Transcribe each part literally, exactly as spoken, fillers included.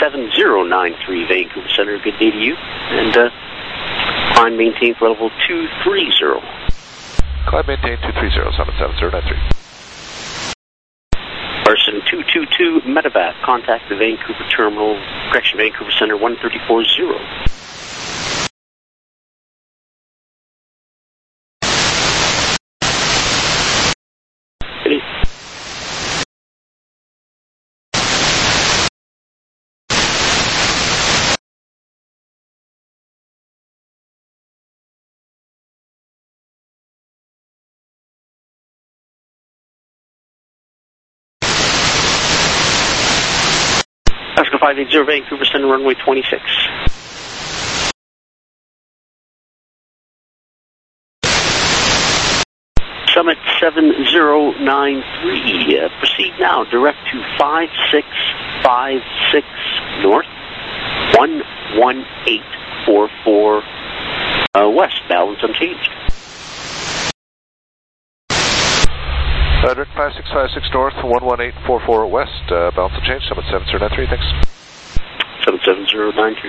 seven zero nine three Vancouver Center, good day to you. And uh, climb maintained for level two three zero. Climb maintained two three zero, summit seven zero nine three. Person two two two Medevac, contact the Vancouver Terminal, correction, Vancouver Center one three four zero. Oscar five eight zero Vancouver Center, runway twenty-six. Summit seven zero nine three. Uh, proceed now, direct to five six five six north, one one eight four four uh, west, balance unchanged. Uh, direct five six five six north, one one eight four four west, uh, balance unchanged, summit seven zero nine three, thanks. Summit seven zero nine three.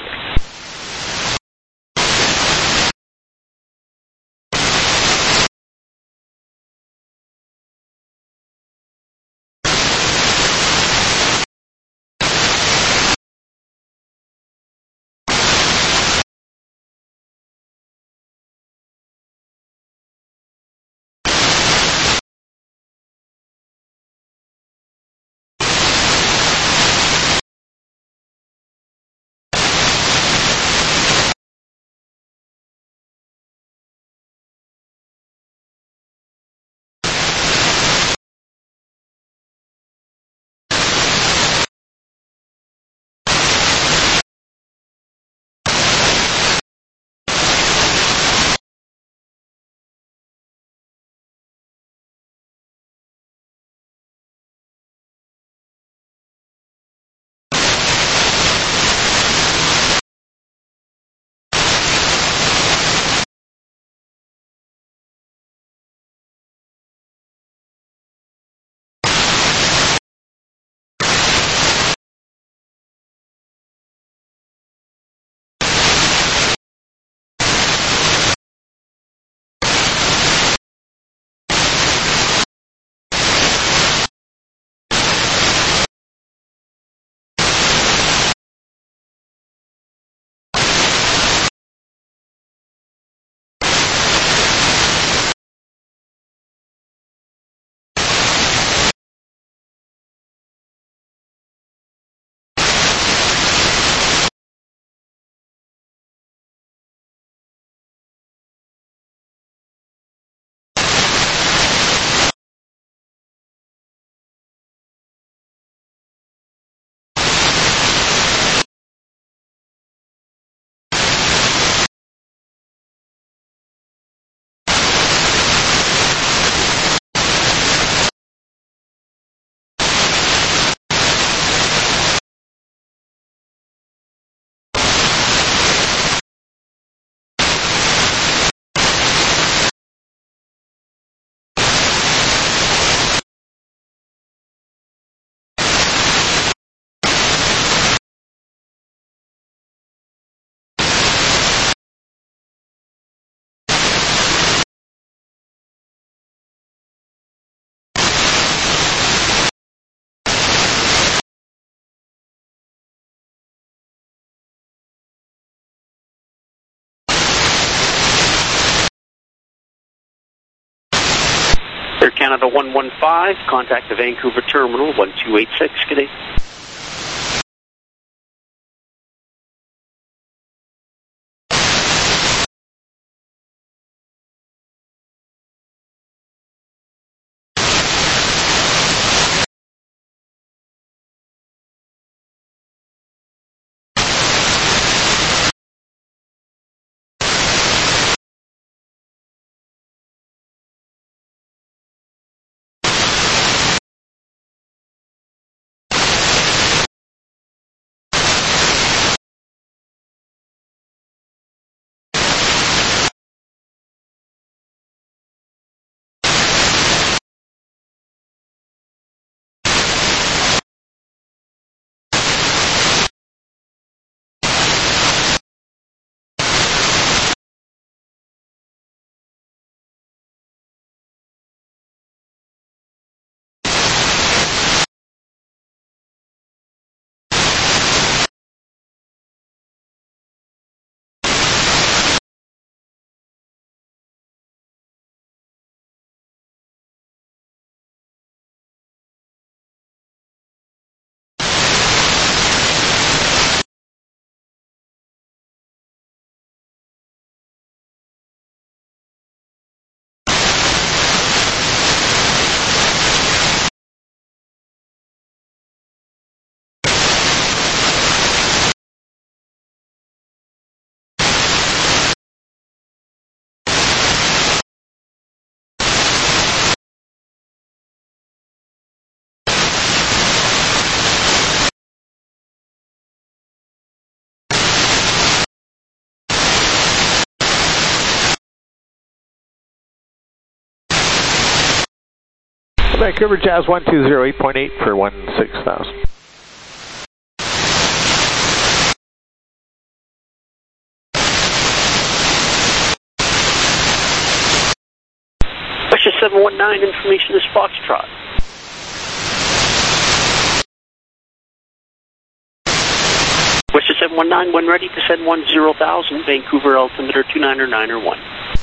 Air Canada one one five, contact the Vancouver Terminal one two eight six, good day. Vancouver Jazz one two zero eight point eight for one six thousand. Western seven one nine, information is Foxtrot. Western seven one nine, when ready to send one zero thousand, Vancouver altimeter two niner niner one.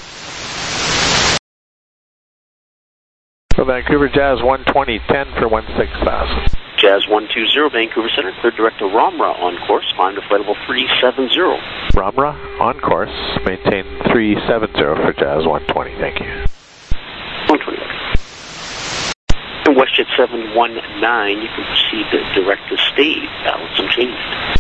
So Vancouver Jazz one twenty ten for one six thousand. Jazz one two zero, Vancouver Center, clear direct to Ramra on course, climb to flight level three seven zero. Ramra on course, maintain three seven zero for Jazz one twenty, thank you. one twenty. And WestJet seven one nine, you can proceed to direct to Stave, balance unchanged.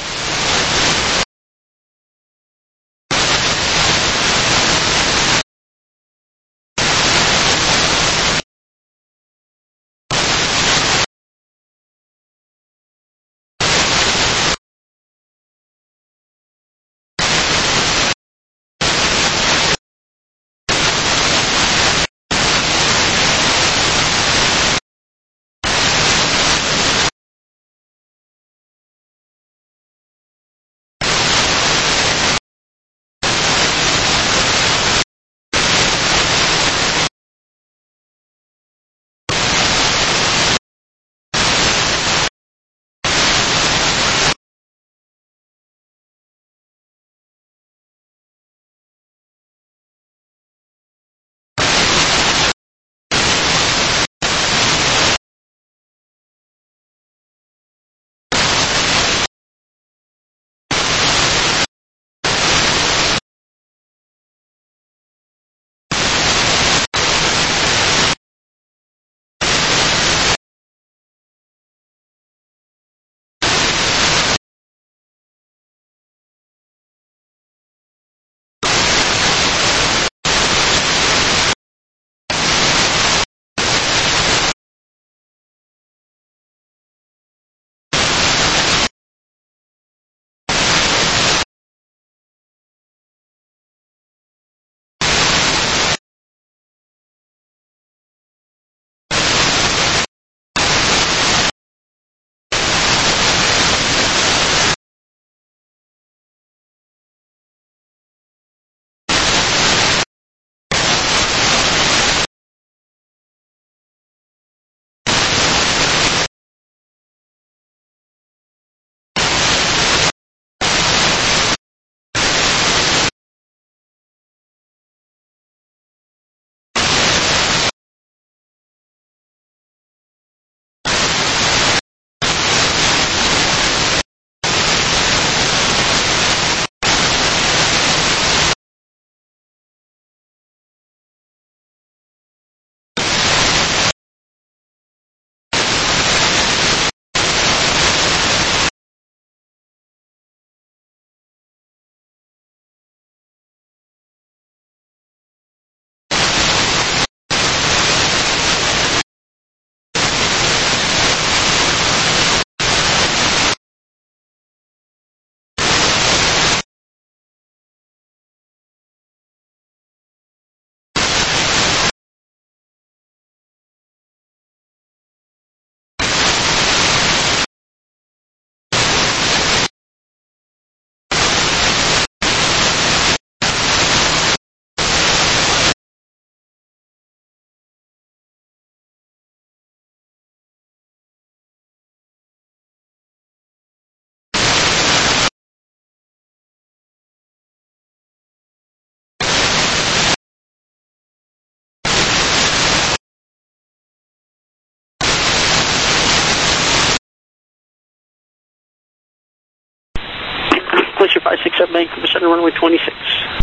Glacier five six seven, Vancouver Center, runway twenty-six.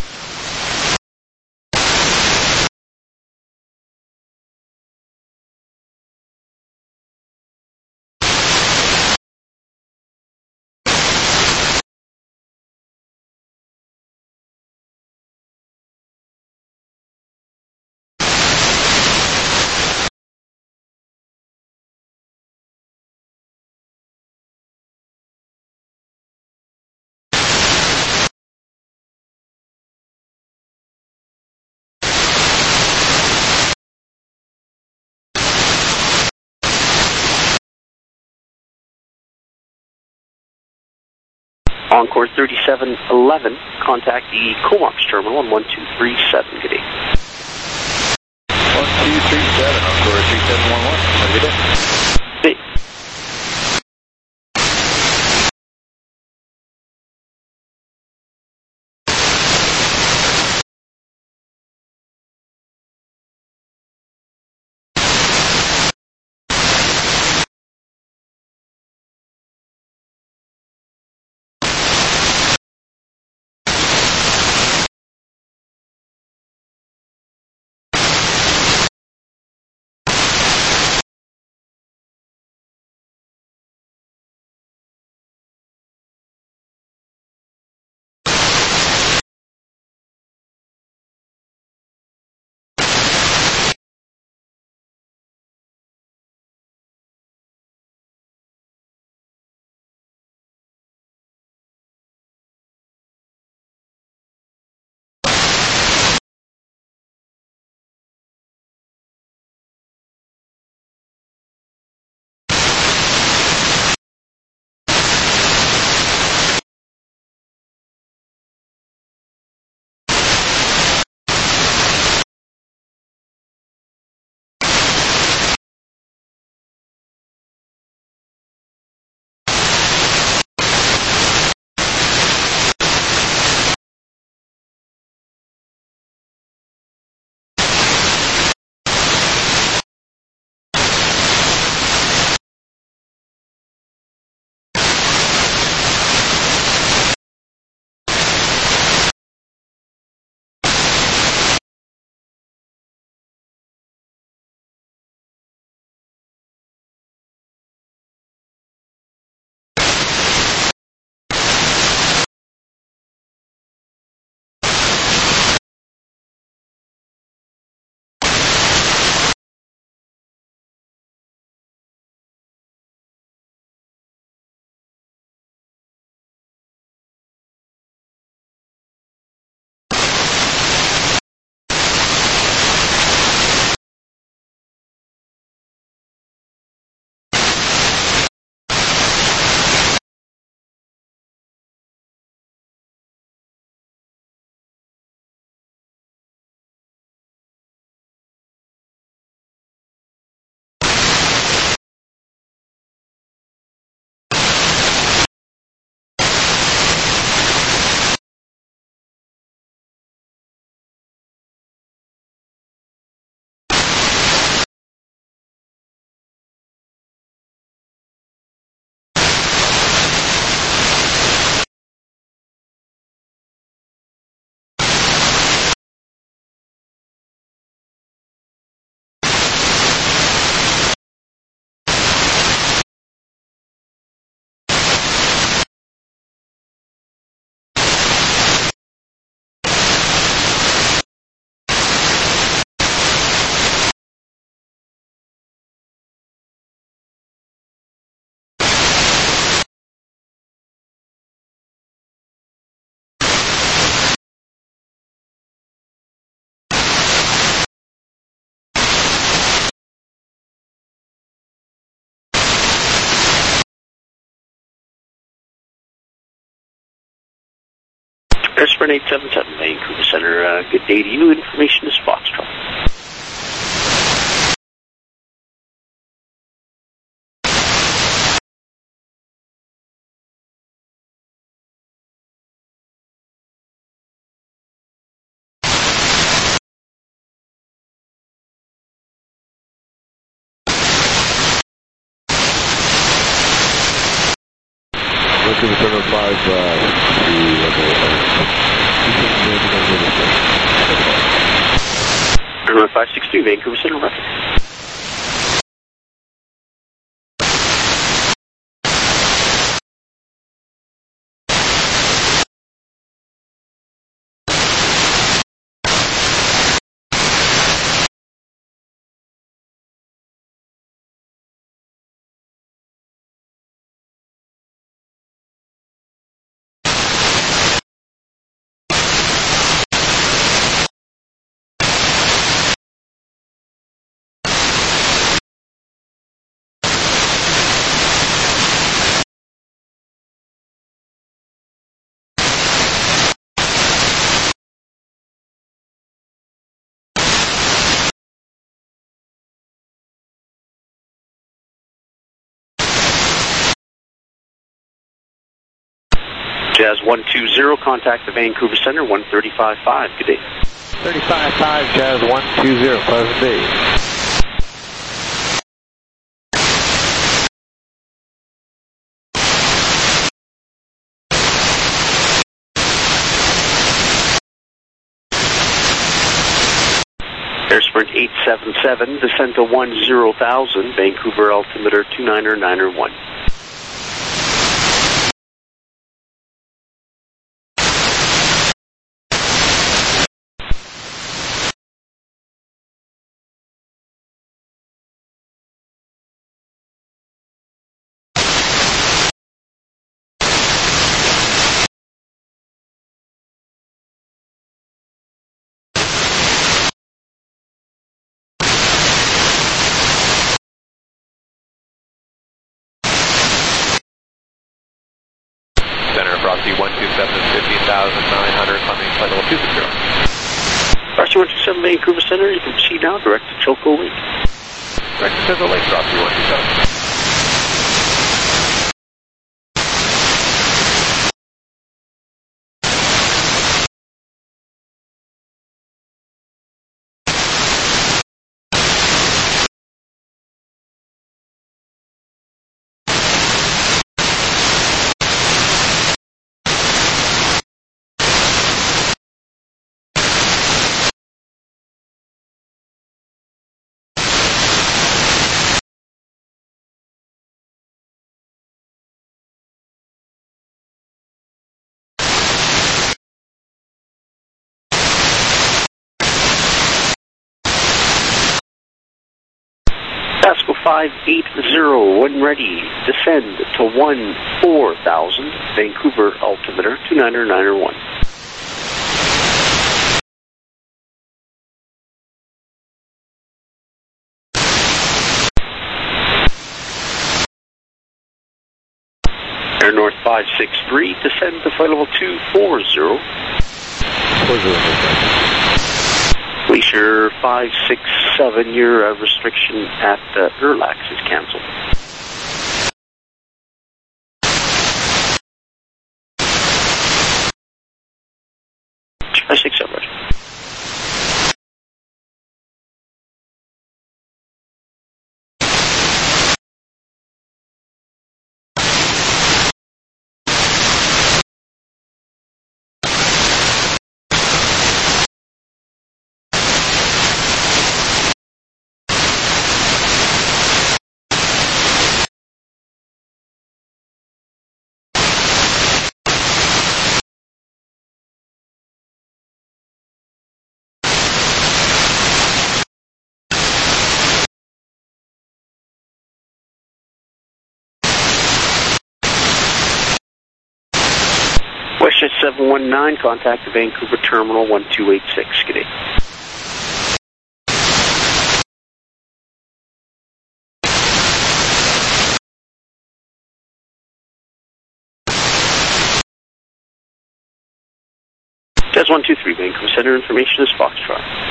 Encore thirty-seven eleven, contact the Comox terminal on one two three seven. Good day. one two three seven, Encore three seven one one. Have a good day. Good day. Airspring eight seven seven, Vancouver Center. Uh, good day to you. Information is Foxtrot. Vancouver Center five, uh, Runway five six two, Vancouver Center, reference. Jazz one two zero, contact the Vancouver Center, one thirty-five five. Good day. thirty-five five, Jazz one two zero, pleasant day. Air Sprint eight seven seven, descend to one zero thousand, Vancouver altimeter two niner niner one. Center, Frosty one two seven, fifteen thousand nine hundred, coming flight level two zero. Frosty one two seven, Vancouver Center, you can proceed now, direct to Choco Lake. Direct to Choco Lake, Frosty one two seven. Pasco five eight zero, when ready, descend to one four thousand, Vancouver altimeter two niner niner one. Air North five six three, descend to flight level two four zero. four zero. Glacier five six seven, your uh, restriction at uh, Erlax is canceled. five six seven. WestJet seven one nine, contact the Vancouver Terminal one two eight six. Good day. Jazz one two three, Vancouver Center, information is Foxtrot.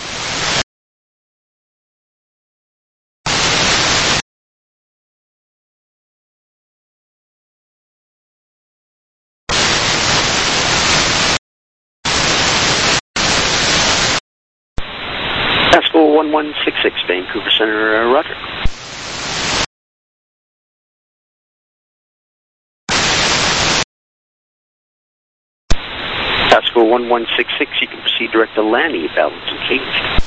Pasco one one six six, Vancouver Center, uh, roger. Pasco one one six six, you can proceed direct to Lanny, balance and cage.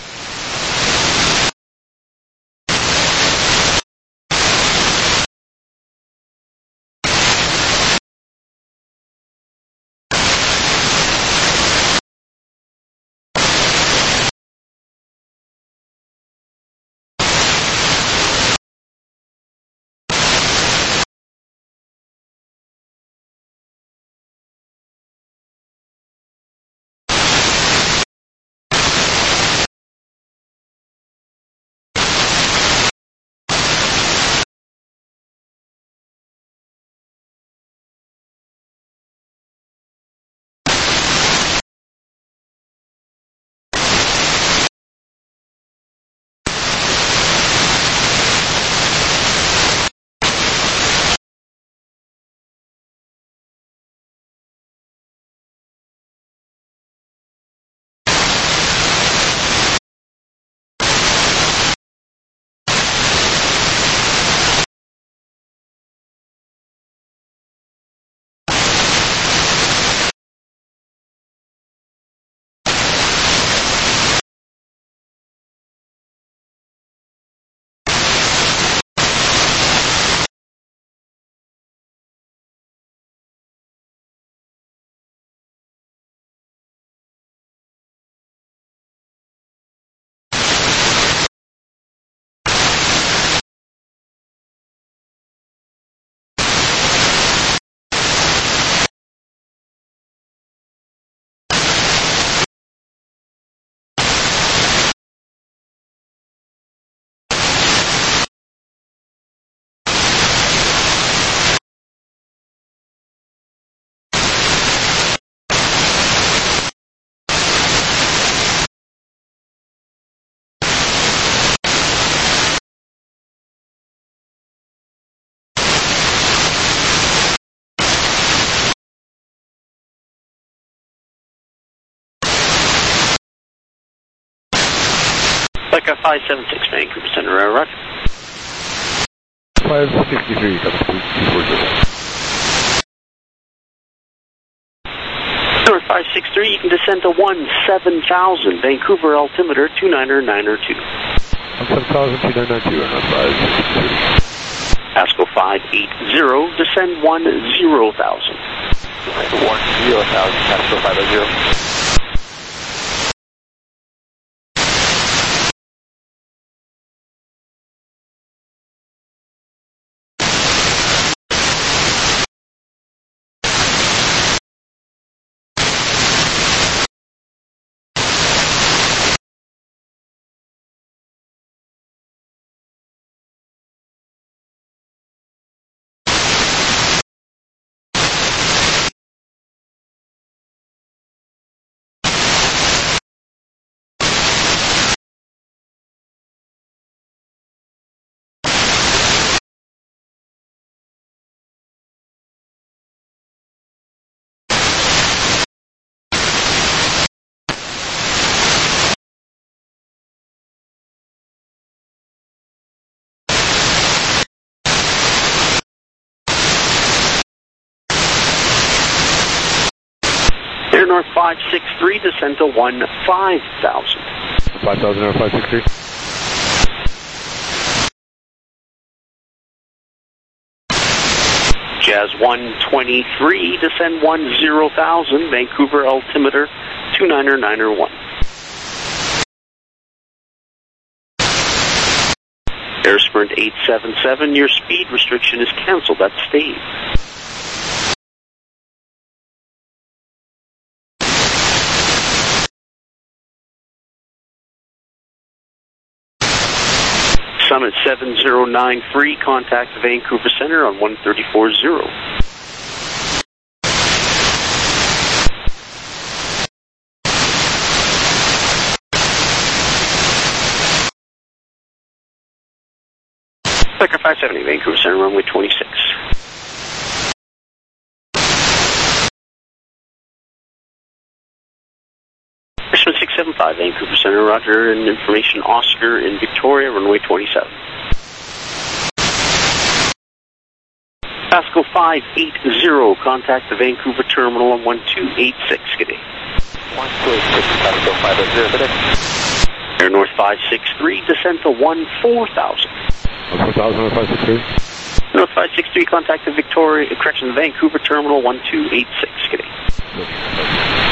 Got five seven six, Vancouver Center, uh, roger. five sixty-three, coming to two four zero. North five six three, you can descend to one seven thousand, Vancouver altimeter two niner niner two. one seven thousand, two nine nine two, North five six three. Pasco five eight zero, descend one zero thousand. one zero thousand, Pasco five eight zero. Air North five six three, descend to one five thousand. five thousand, North five six three. Jazz one twenty-three, descend one zero thousand, Vancouver altimeter two niner niner one. Air Sprint eight seven seven, your speed restriction is canceled at stage. Summit seven zero nine three, contact Vancouver Center on one thirty-four zero. Becker five seventy, Vancouver Center, runway twenty-six. six seven five, Vancouver Center, roger, and information Oscar in Victoria, runway twenty-seven. Pasco five eight zero, contact the Vancouver terminal on one two eight six, good day. one two eight six, Pasco five eight zero, good day. Air North five six three, descend to one four thousand. one four thousand, North five six three. North five six three, contact the Victoria, correction, the Vancouver terminal one two eight six, good day. Okay.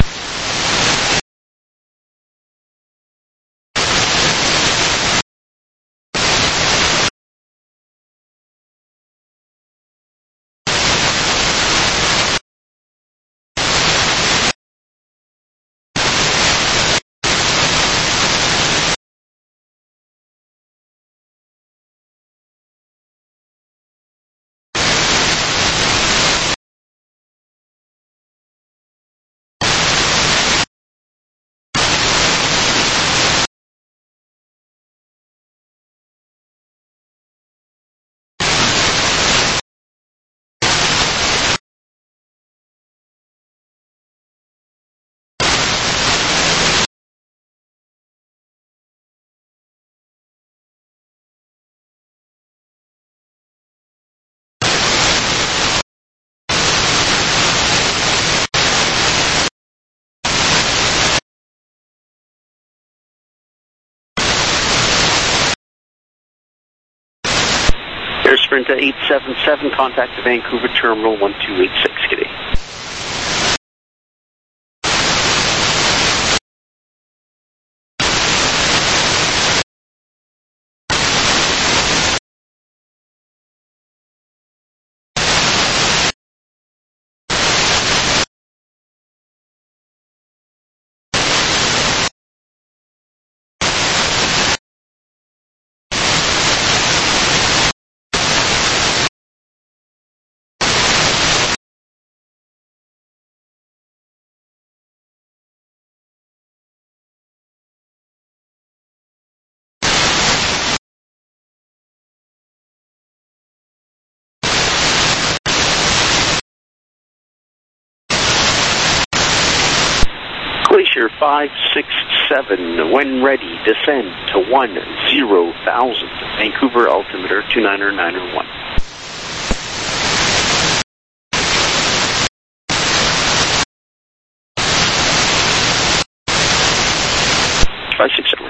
Air Sprint eight seven seven, contact the Vancouver terminal one two eight six, good day. Glacier five six seven, when ready, descend to one zero thousand. Vancouver altimeter two niner niner one. five six seven.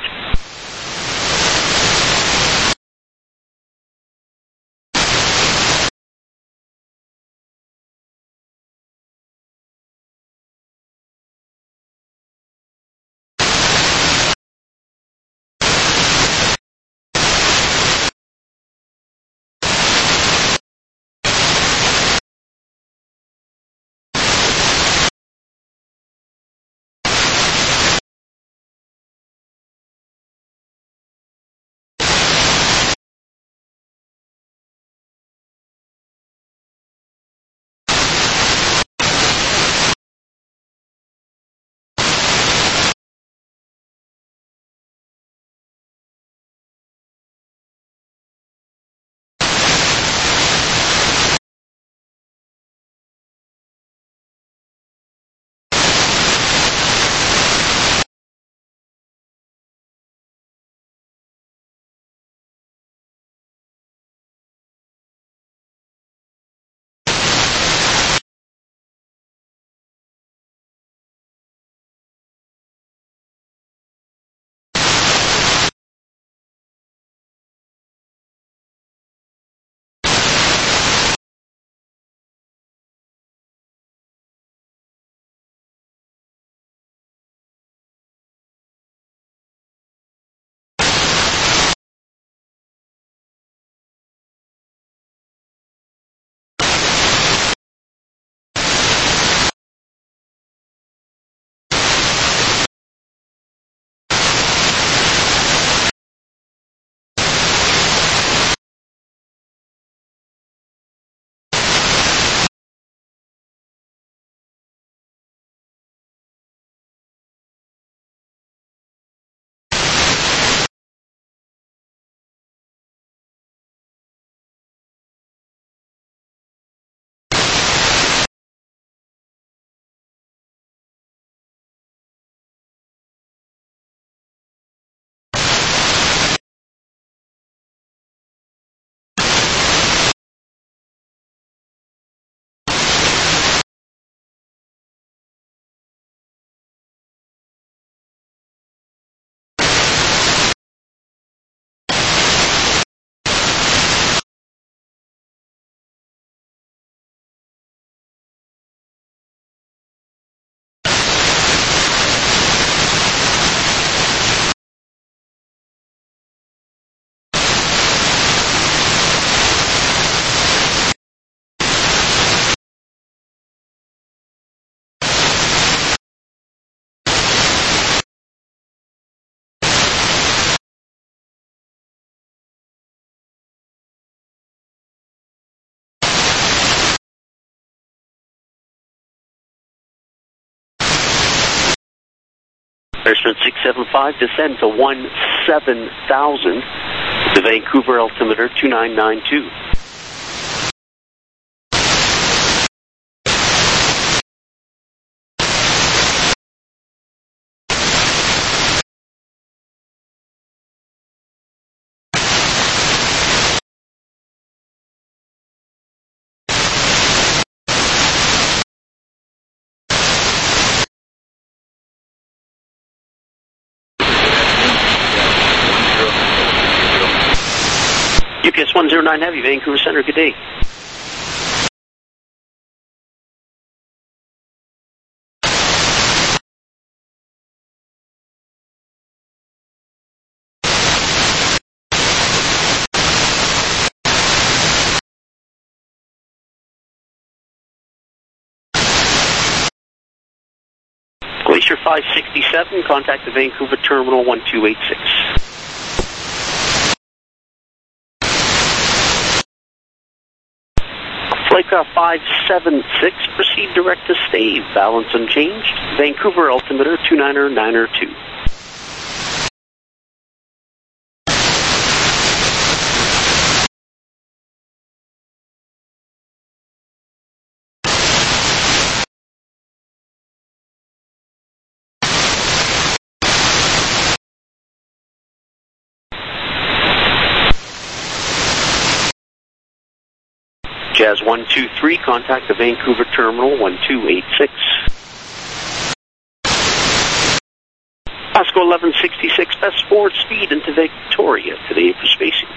Airspeed six seven five, descend to one seven thousand. The Vancouver altimeter two nine nine two. U P S one zero nine Heavy, Vancouver Center, good day. Glacier five sixty-seven, contact the Vancouver Terminal one two eight six. Flightcraft five seven six, proceed direct to Stave, balance unchanged. Vancouver altimeter two niner niner two. Jazz one two three, contact the Vancouver terminal one two eight six. Pasco eleven sixty-six, best forward speed into Victoria today for spacing.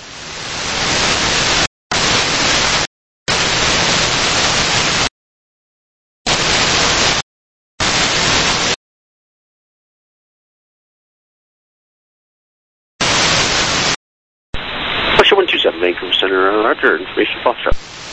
Russia one two seven, Vancouver Center, Roger, information Foxtrot.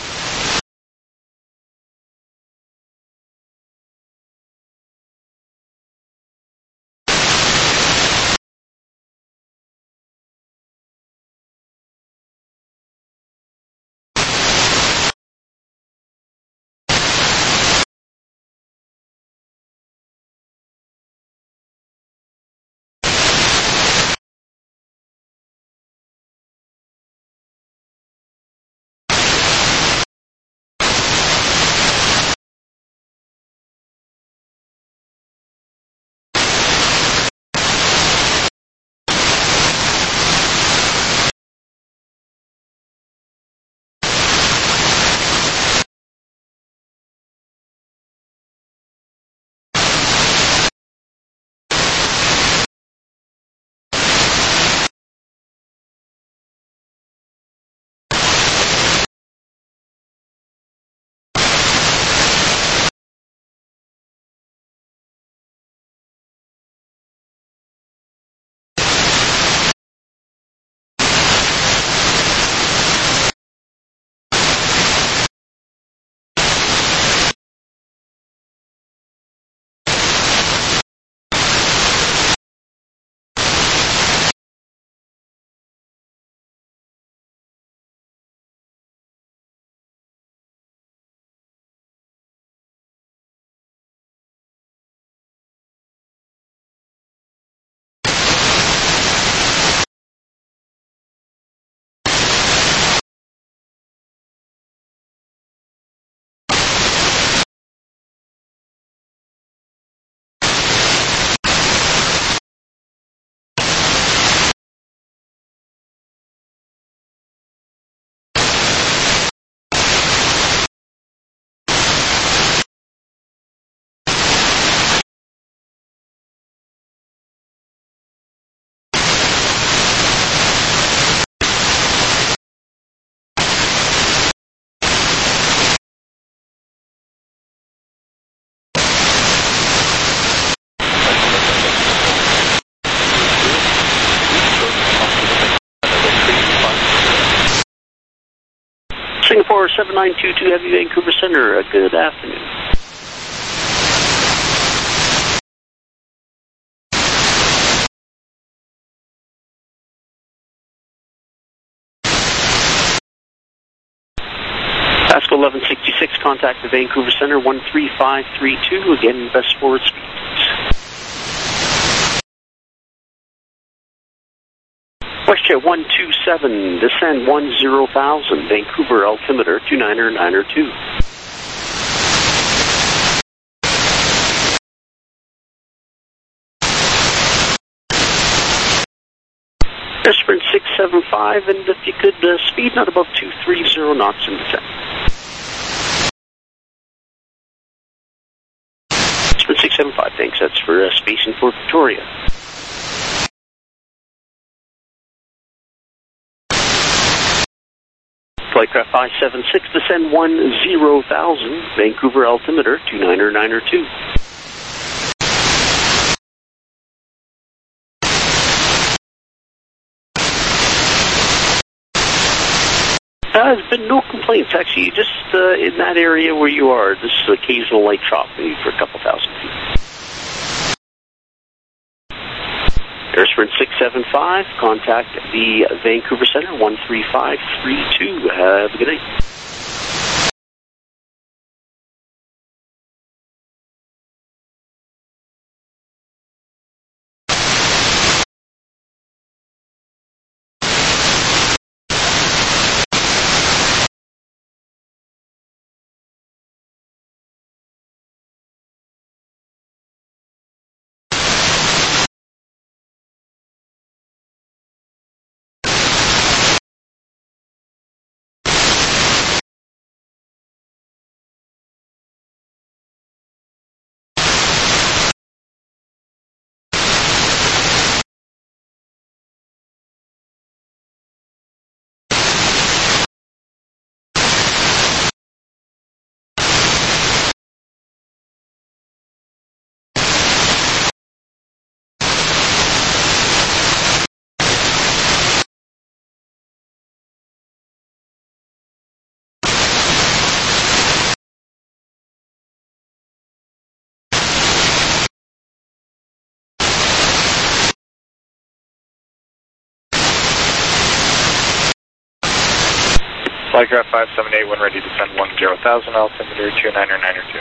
Singapore seven nine two two, Heavy Vancouver Center, good afternoon. Pasco eleven sixty-six, contact the Vancouver Center one three five three two, again, best forward speed. WestJet one two seven, descend one zero thousand, Vancouver altimeter two niner niner two. Air Sprint six seven five, and if you could uh, speed not above two three zero knots in descent. Sprint six seven five, thanks, that's for uh, spacing for Victoria. Flightcraft five seven six, descend one zero thousand, Vancouver altimeter two niner niner two. Uh, there's been no complaints, actually, just uh, in that area where you are, this occasional light chop, maybe for a couple thousand feet. Air Sprint six seven five, contact the Vancouver Center one three five three two. Have a good night. Flycraft five seven eight, when ready to descend one zero thousand, altimeter two niner niner two.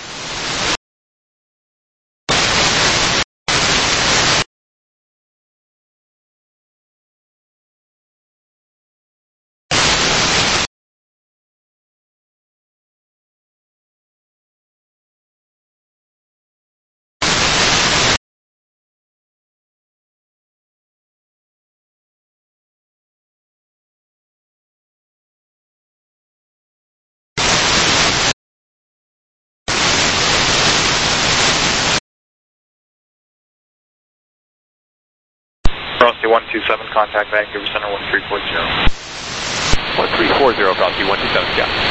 Frosty one two seven, contact Vancouver Center one three four zero. one three four zero, Frosty one two seven, yeah.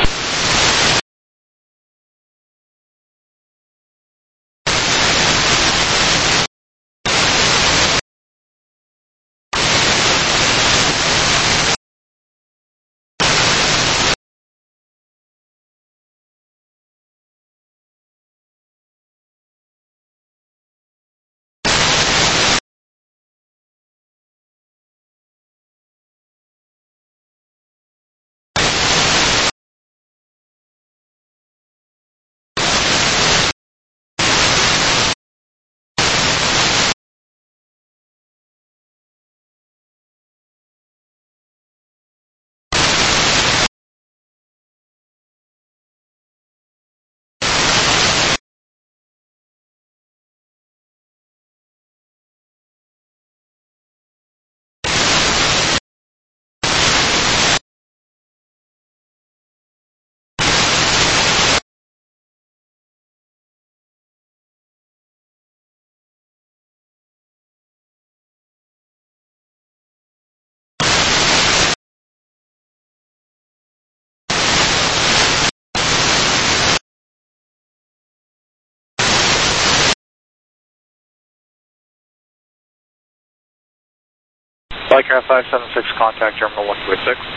Flycraft five seven six, contact terminal one two eight six.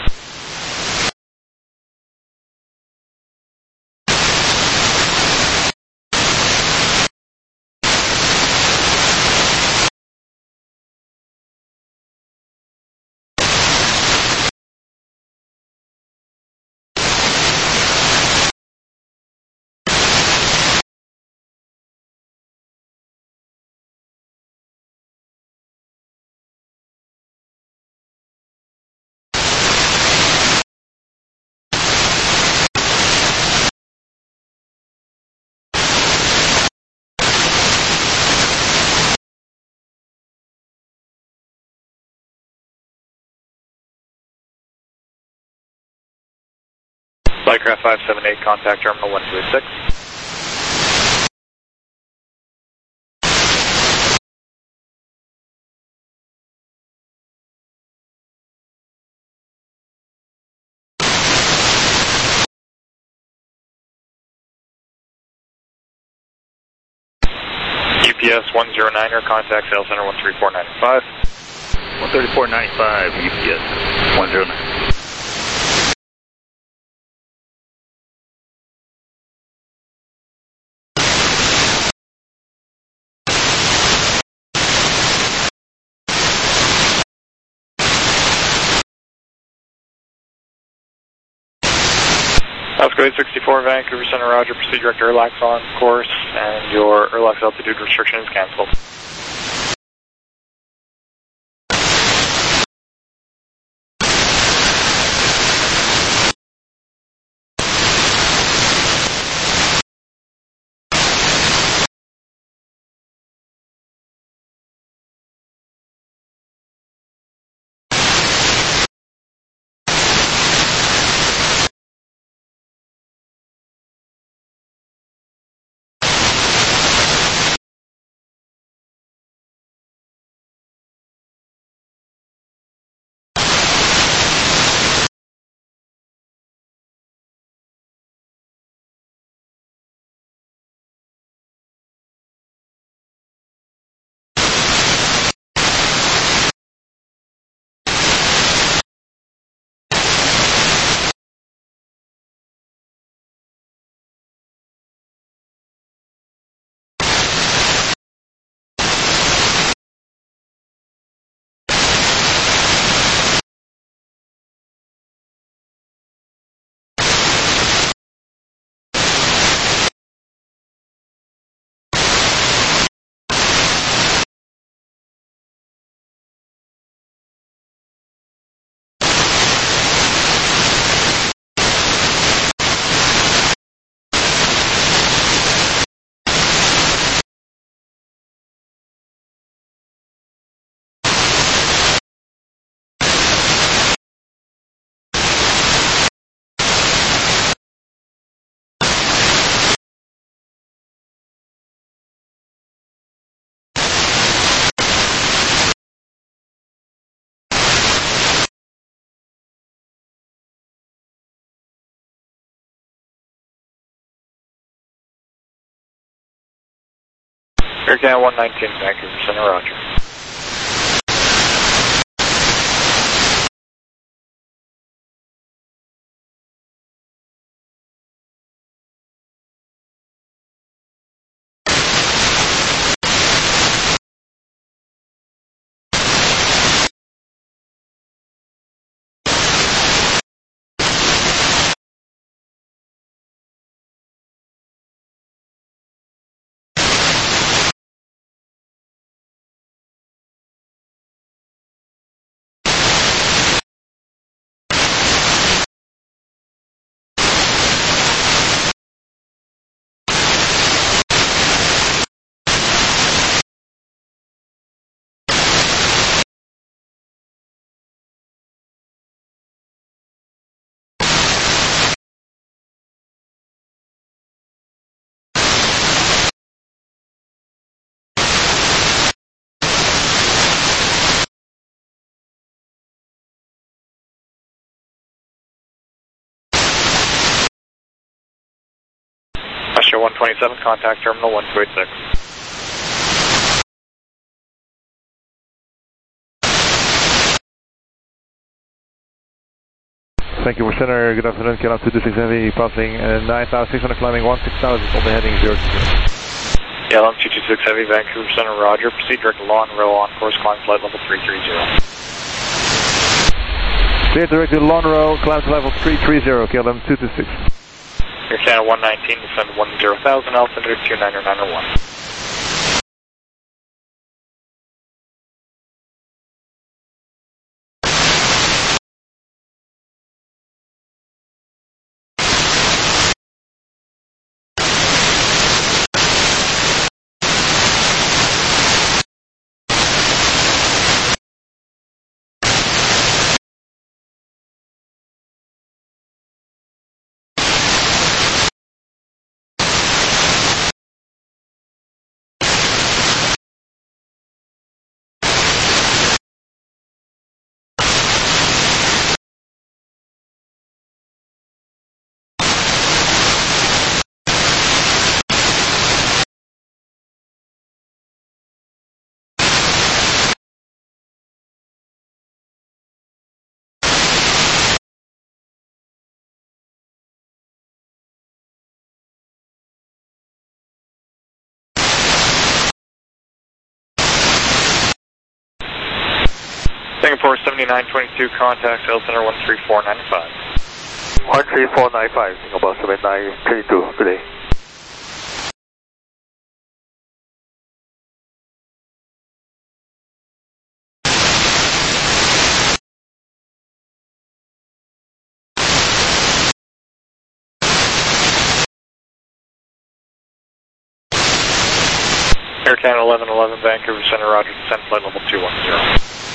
Flycraft five seven eight, contact terminal one two eight six. U P S one zero niner, contact Sales Center one three four nine five. one three four nine five, U P S one zero nine. Oscar eight sixty-four, Vancouver Center, Roger. Proceed direct Erlax on course, and your Erlax altitude restriction is canceled. Air Canada one nineteen, Vancouver Center, roger. Russia one twenty-seven, contact terminal one two eight six. Thank you for center. Good afternoon. K L M two two six Heavy passing uh, nine thousand six hundred, climbing one six thousand on the heading zero two zero. K L M two two six Heavy, Vancouver Center, roger. Proceed direct to Lawn Row on course, climb flight level three three zero. Clear direct to Lawn Row, climb to level three three zero, K L M two two six. Air Canada one nineteen, descend one zero thousand, altimeter two nine nine one. Singapore seventy-nine twenty-two, contact L Center one three four nine five. one three four nine five, Singapore seventy-nine twenty-two, good day. Air Canada eleven eleven, Vancouver Center, roger, descend flight level two one zero.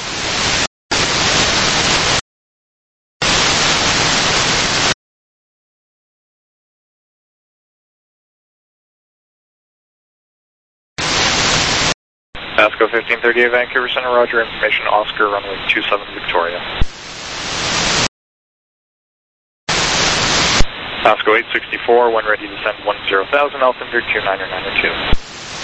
Pasco fifteen thirty-eight, Vancouver Center, roger, information Oscar, runway two seven Victoria. Pasco eight sixty-four, when ready to descend one zero thousand, altimeter two nine nine two.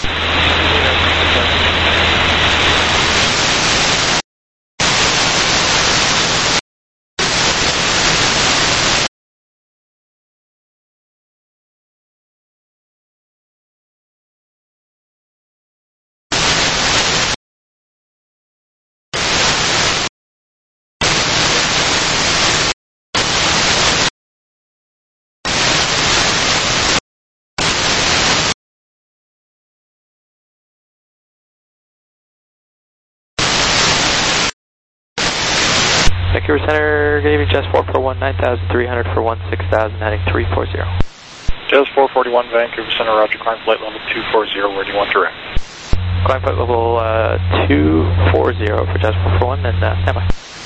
Vancouver Center, good evening, Jazz four four one, nine thousand three hundred for one six thousand, heading three four zero. Jazz four forty-one, Vancouver Center, roger, climb flight level two four zero, where do you want direct? Climb flight level uh, two four zero for Jazz four four one, and uh, standby.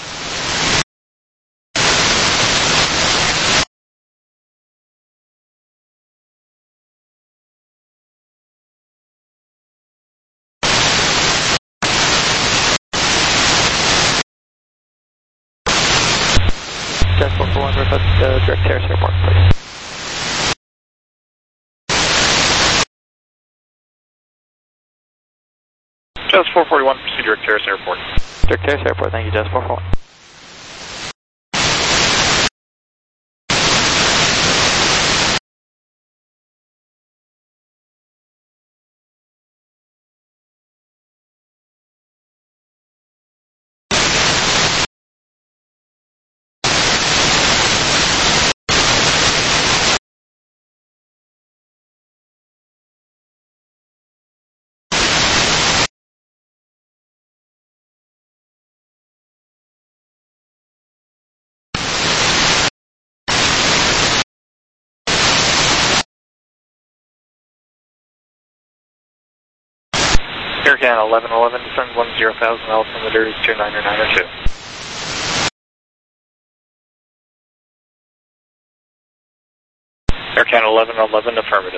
Jazz four four one, request uh, direct Terrace Airport, please. Jazz four forty-one, proceed direct Terrace Airport. Direct Terrace Airport, thank you, Jazz four forty-one. Air Canada eleven eleven, descend one zero thousand, altimeter is two nine nine two. Air Canada eleven eleven, affirmative.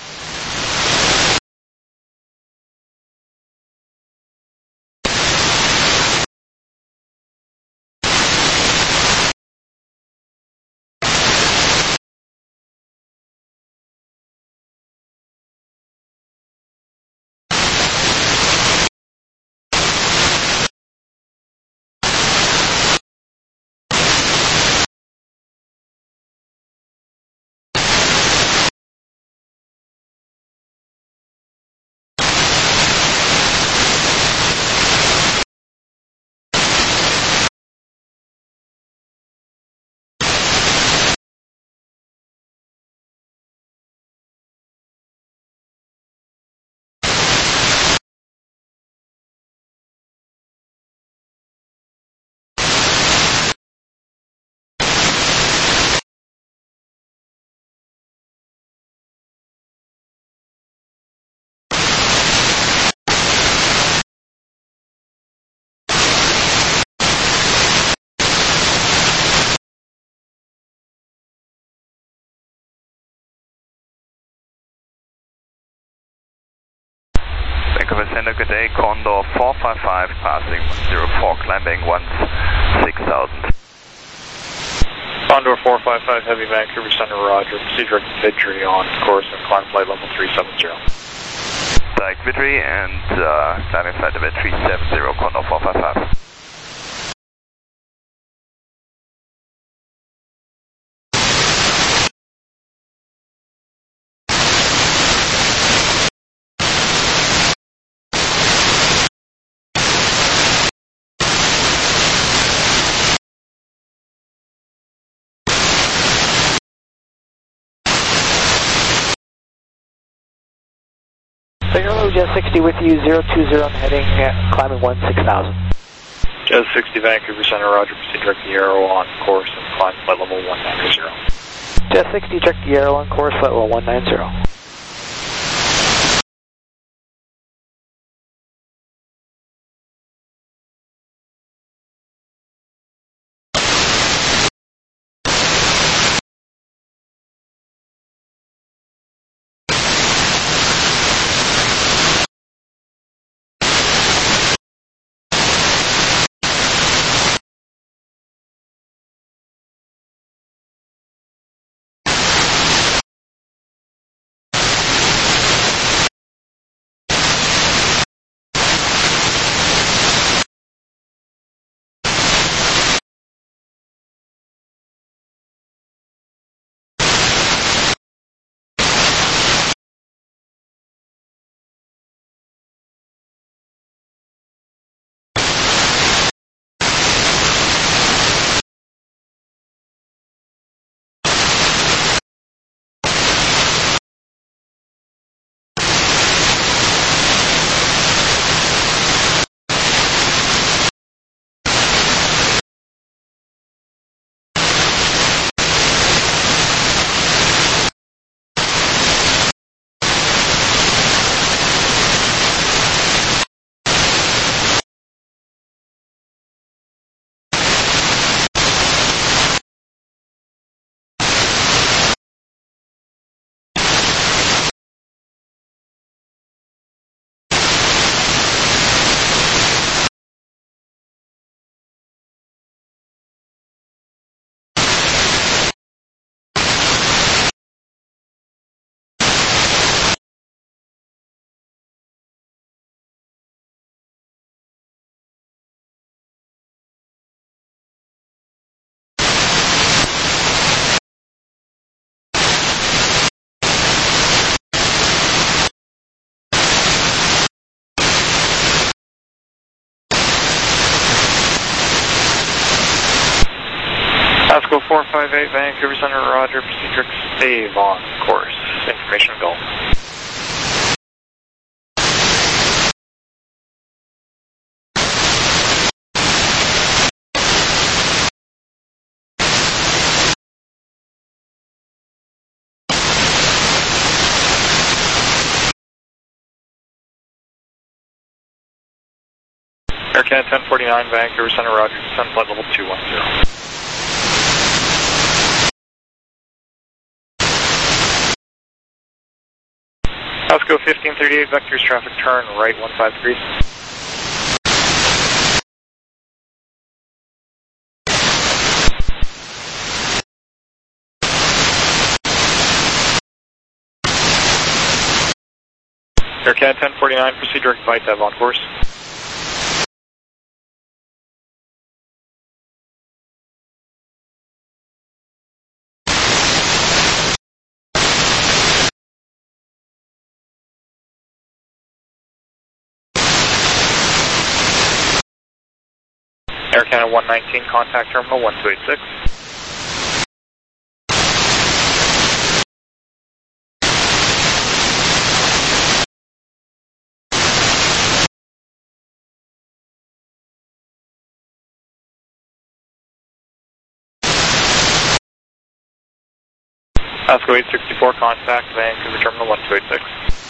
Vancouver Center, good day, Condor four five five, passing one zero four, climbing one six thousand. Condor four five five, heavy Vancouver Center, roger, proceed direct Vidry on course and climb flight level three seven zero. Direct Vidry and uh, climbing flight level three seven zero, Condor four five five. Hello, Jazz sixty with you, zero two zero, I'm heading, uh, climbing one six thousand. Jazz sixty, Vancouver Center, roger, proceed direct the Aero on course and climb flight level one nine zero. Jazz sixty, direct the Aero on course, flight level one nine zero. five eight, Vancouver Center, Roger, proceed direct save on course. Information goal. Air Canada ten forty-nine, Vancouver Center, Roger, descend flight level two one zero. Osco fifteen thirty-eight, vectors traffic turn right one five three. Air Canada ten forty-nine, proceed direct V I T E V on course. Air Canada one nineteen, contact terminal one two eight six. Osco eight sixty-four, contact Vancouver terminal one two eight six.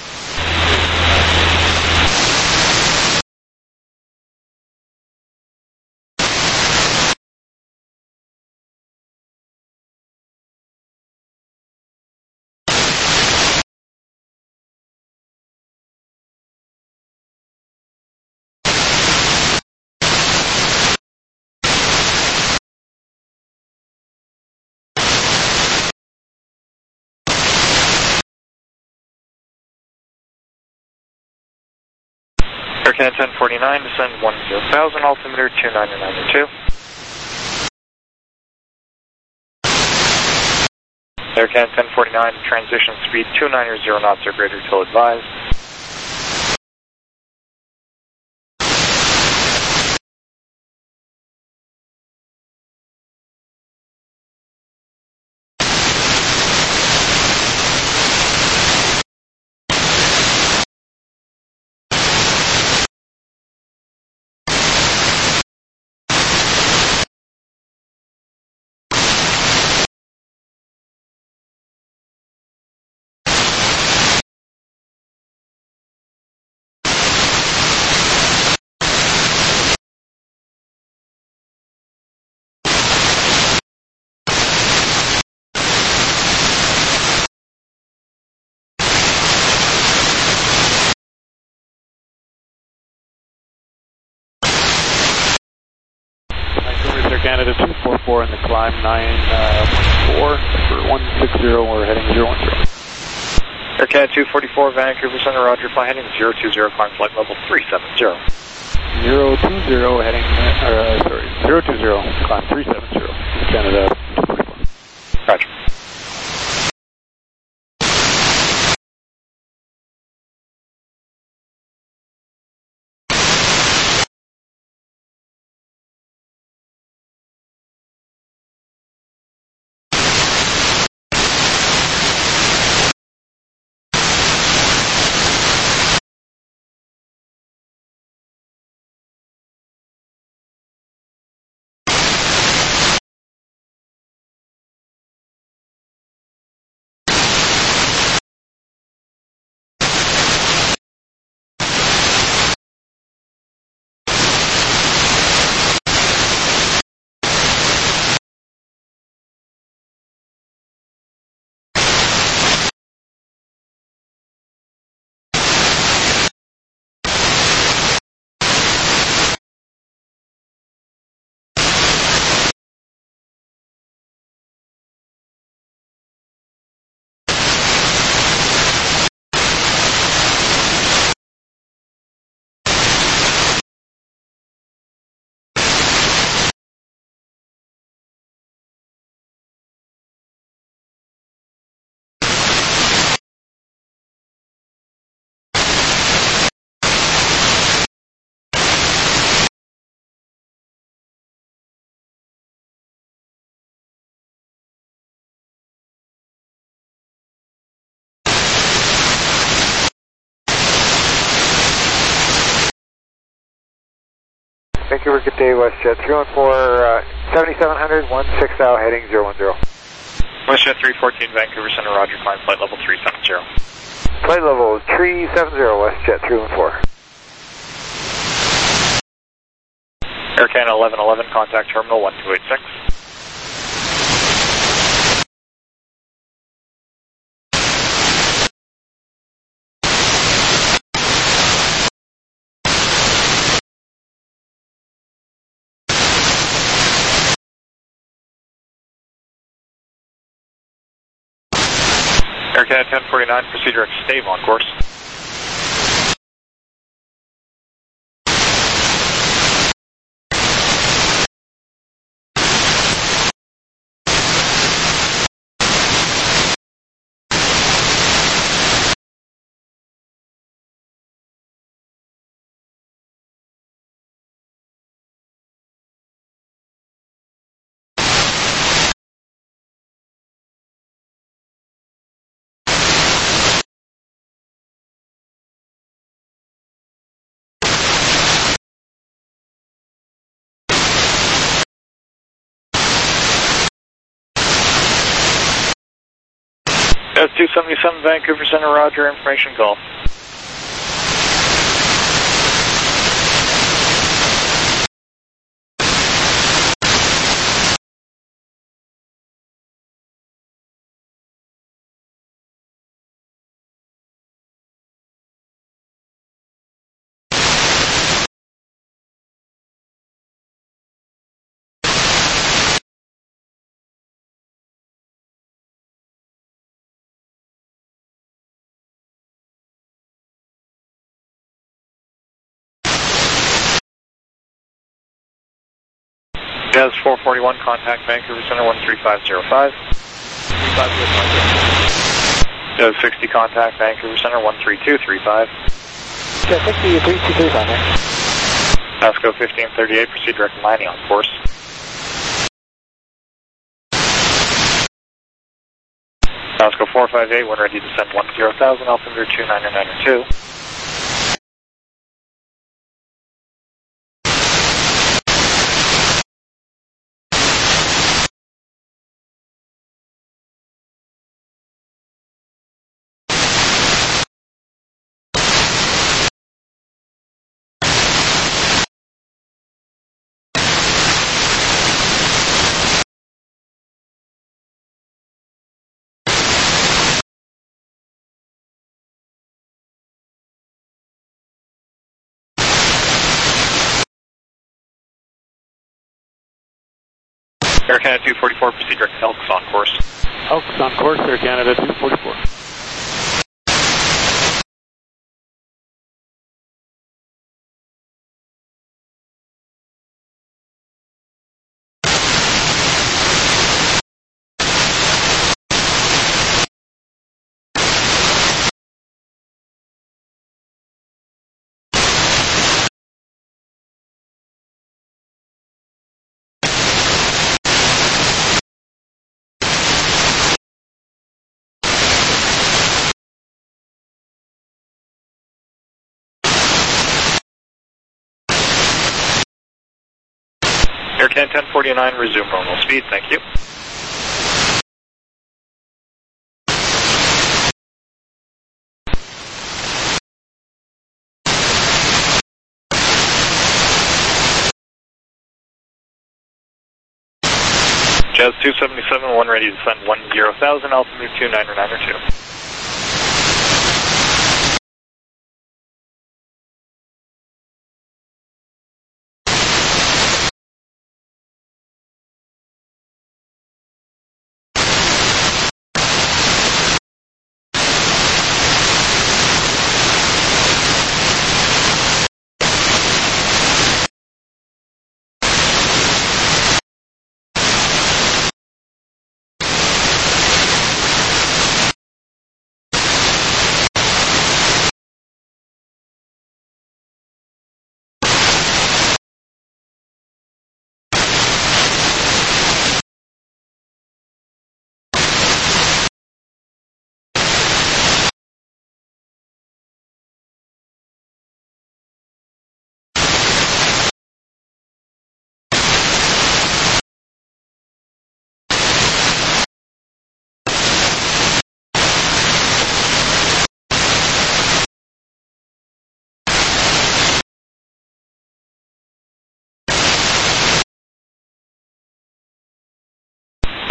Air Canada ten forty-nine, descend one zero thousand, altimeter two ninety ninety-two. Air Canada ten forty-nine, transition speed two ninety knots or greater till advised. Air Canada two four four in the climb nine four for one six zero, we're heading zero one zero. Air Canada two forty-four, Vancouver Center, Roger, fly heading zero two zero, climb flight level three seven zero. zero two zero heading, uh, sorry, zero two zero, climb three seven zero, Canada two forty-four. Roger. Vancouver, good day, WestJet three one four, uh, seventy-seven hundred, one six out, heading zero one zero. WestJet three fourteen, Vancouver Center, Roger, climb flight level three seven zero. Flight level three seven zero, WestJet three one four. Air Canada eleven eleven, contact terminal one two eight six. Air Canada ten forty-nine, proceed direct to Stave on course. Jazz two seventy-seven, Vancouver Center, Roger, information call. Jazz four forty-one, contact Vancouver Center one three five zero five. Jazz sixty, contact Vancouver Center one three two three five. Jazz sixty, three two three five here. Pasco fifteen thirty-eight, proceed direct landing on course. Pasco four five eight, when ready to descend one zero thousand, altimeter two nine nine two. Air Canada two forty-four, proceed direct to Elks on course. Elks on course, Air Canada two forty-four. Air Canada ten forty-nine, resume normal speed, thank you. Jazz two seventy-seven, one ready to descend one zero thousand, altimeter two nine nine two.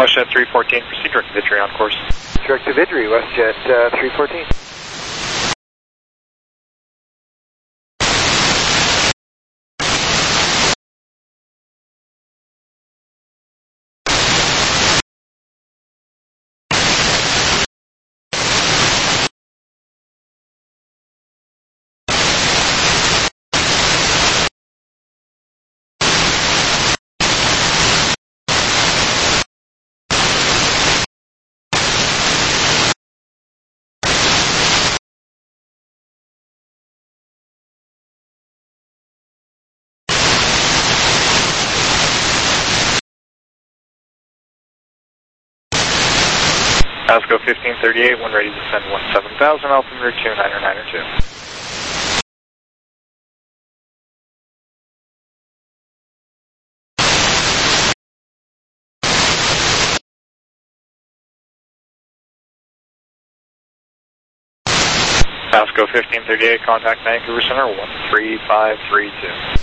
WestJet three fourteen, proceed direct to Vitry on course. Direct to Vidri, WestJet uh, three fourteen. Pasco fifteen thirty-eight, one ready to send one seven thousand, altimeter two niner niner two. Pasco fifteen thirty-eight, contact Vancouver Center one three five three two.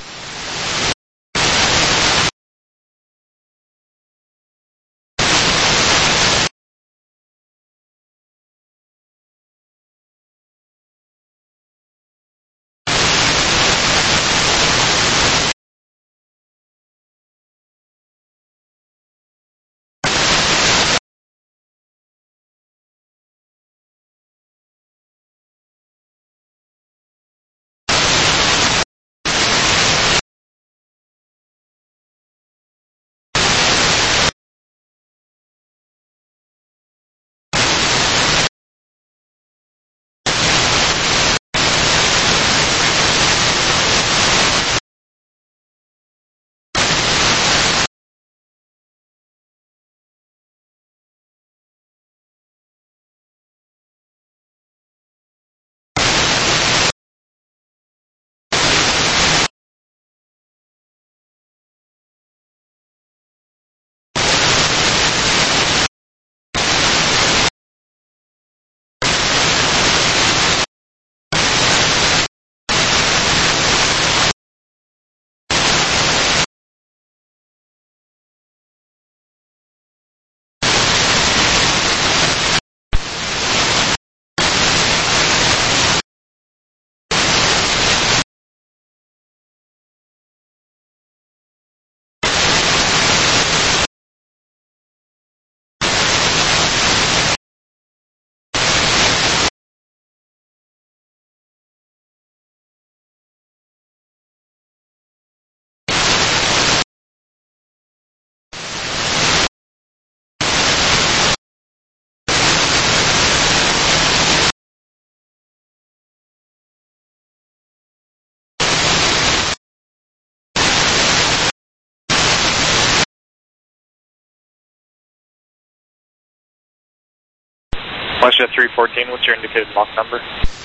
WestJet three fourteen, what's your indicated Mach number?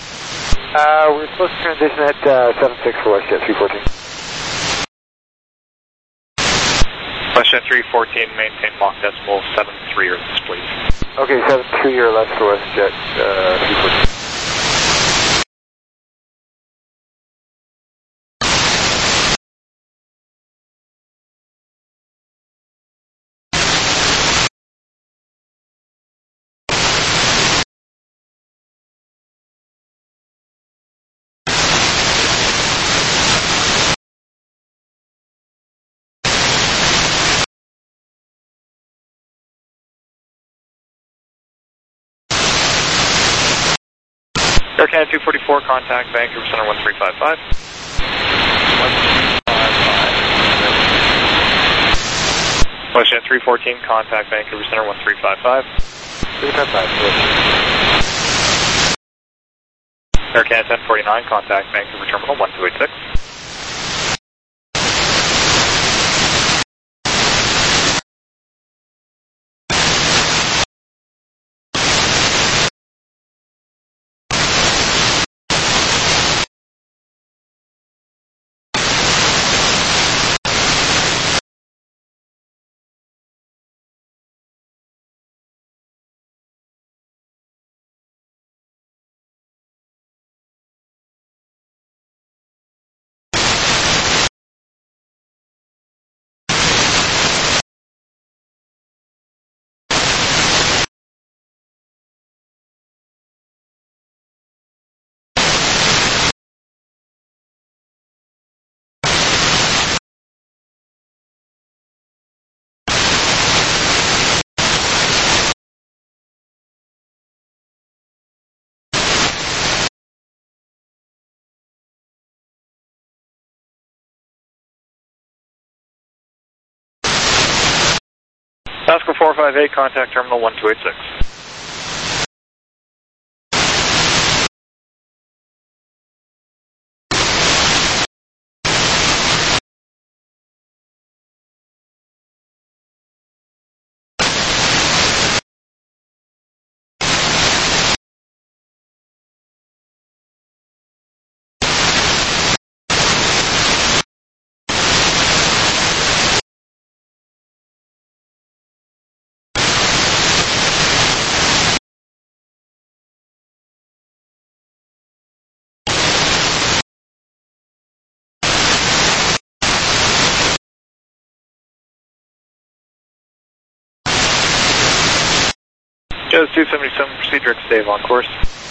Uh, we're supposed to transition at uh, seven six for WestJet three fourteen. WestJet three fourteen, maintain Mach decimal seven three or less, please. Okay, seven three or less for WestJet uh, three fourteen. Air Canada two forty-four, contact Vancouver Center one three five five. WestJet three fourteen, contact Vancouver Center one three five five. three five five. Air Canada ten forty-nine, contact Vancouver Terminal one two eight six. Pascal four five eight, contact terminal one two eight six. Jazz two seventy-seven, proceed direct to Dave on course.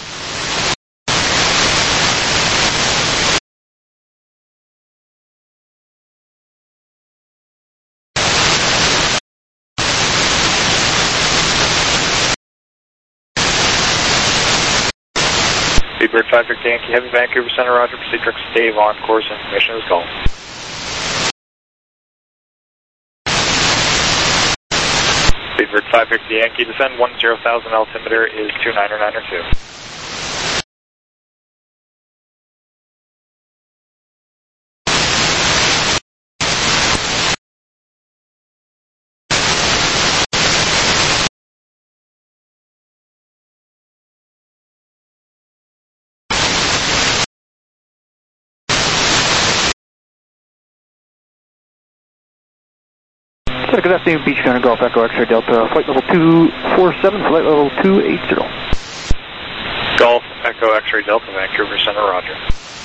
Speedbird five Victor Yankee, Heavy Vancouver Center, Roger, proceed direct to Dave on course, information is called. Speedbird five Victor Yankee, descend one zero thousand, altimeter is two niner niner two. Good afternoon, Beach Gunner Golf Echo X-Ray Delta, flight level two four seven, flight level two eight zero. Golf Echo X-Ray Delta, Vancouver Center, Roger.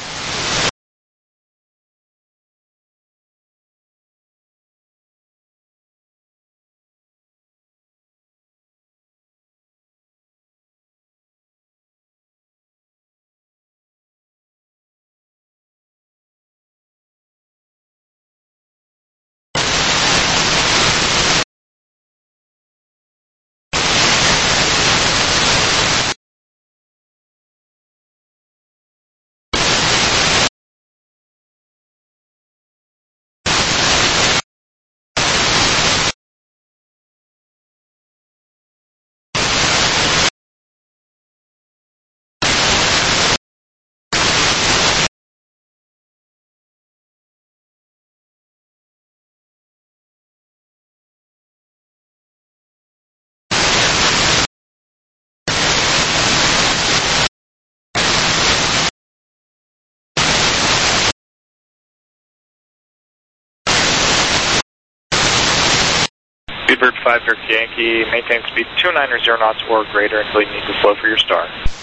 Speedbird five Victor Yankee, maintain speed two niner zero knots or greater until you need to slow for your star.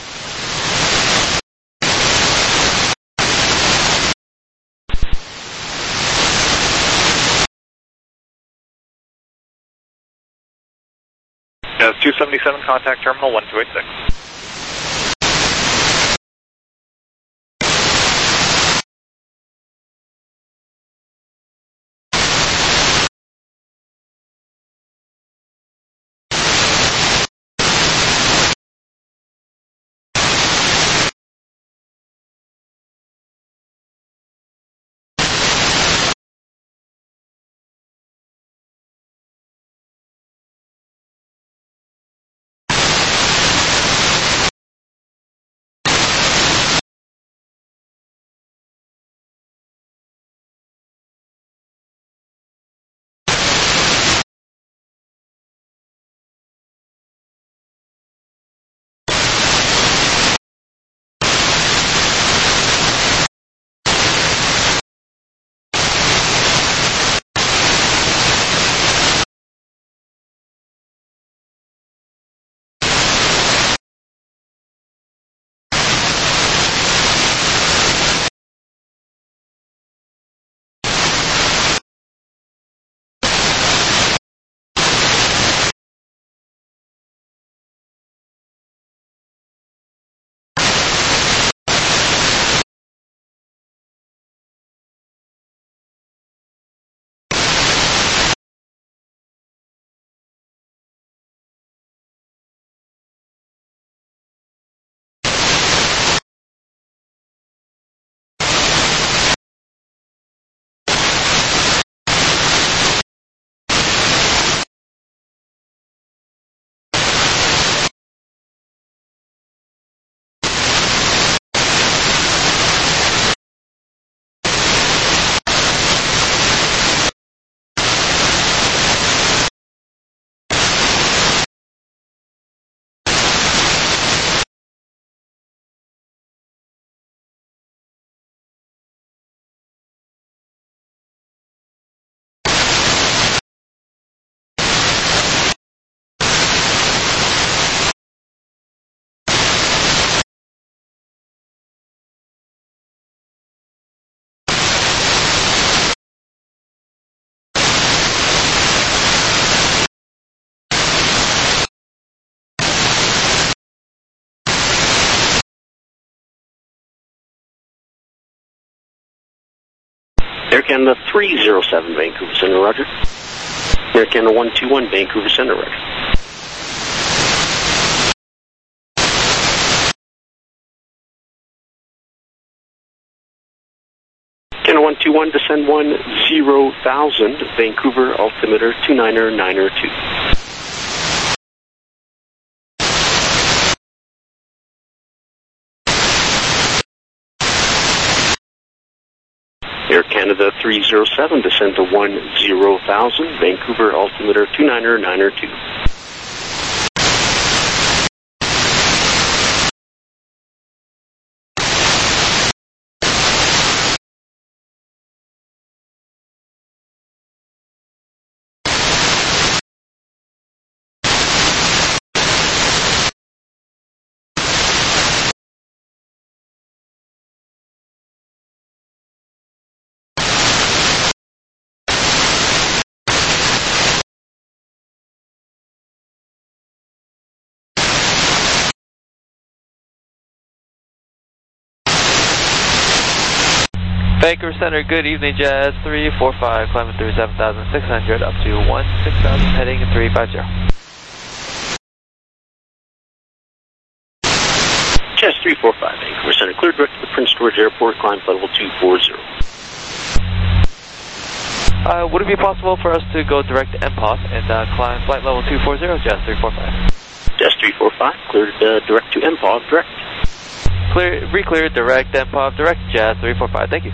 Jazz two seventy-seven, contact terminal one two eight six. Air Canada three zero seven, Vancouver Center, roger. Air Canada one two one, Vancouver Center, roger. Canada one two one, descend one zero thousand, Vancouver, altimeter two niner niner two. Air Canada three zero seven, descend to one zero thousand, Vancouver, altimeter two niner niner two. Vancouver Center, good evening, Jazz three four five, climbing through seven thousand six hundred up to one six thousand, heading three five zero. Jazz three four five, Vancouver Center, clear direct to the Prince George Airport, climb flight level two four zero. Uh, would it be possible for us to go direct to M P O F and uh, climb flight level two four zero, Jazz three four five? Jazz three four five, cleared uh, direct to M P O F, direct. Clear, re-cleared direct, M P O F, direct, Jazz three four five, thank you.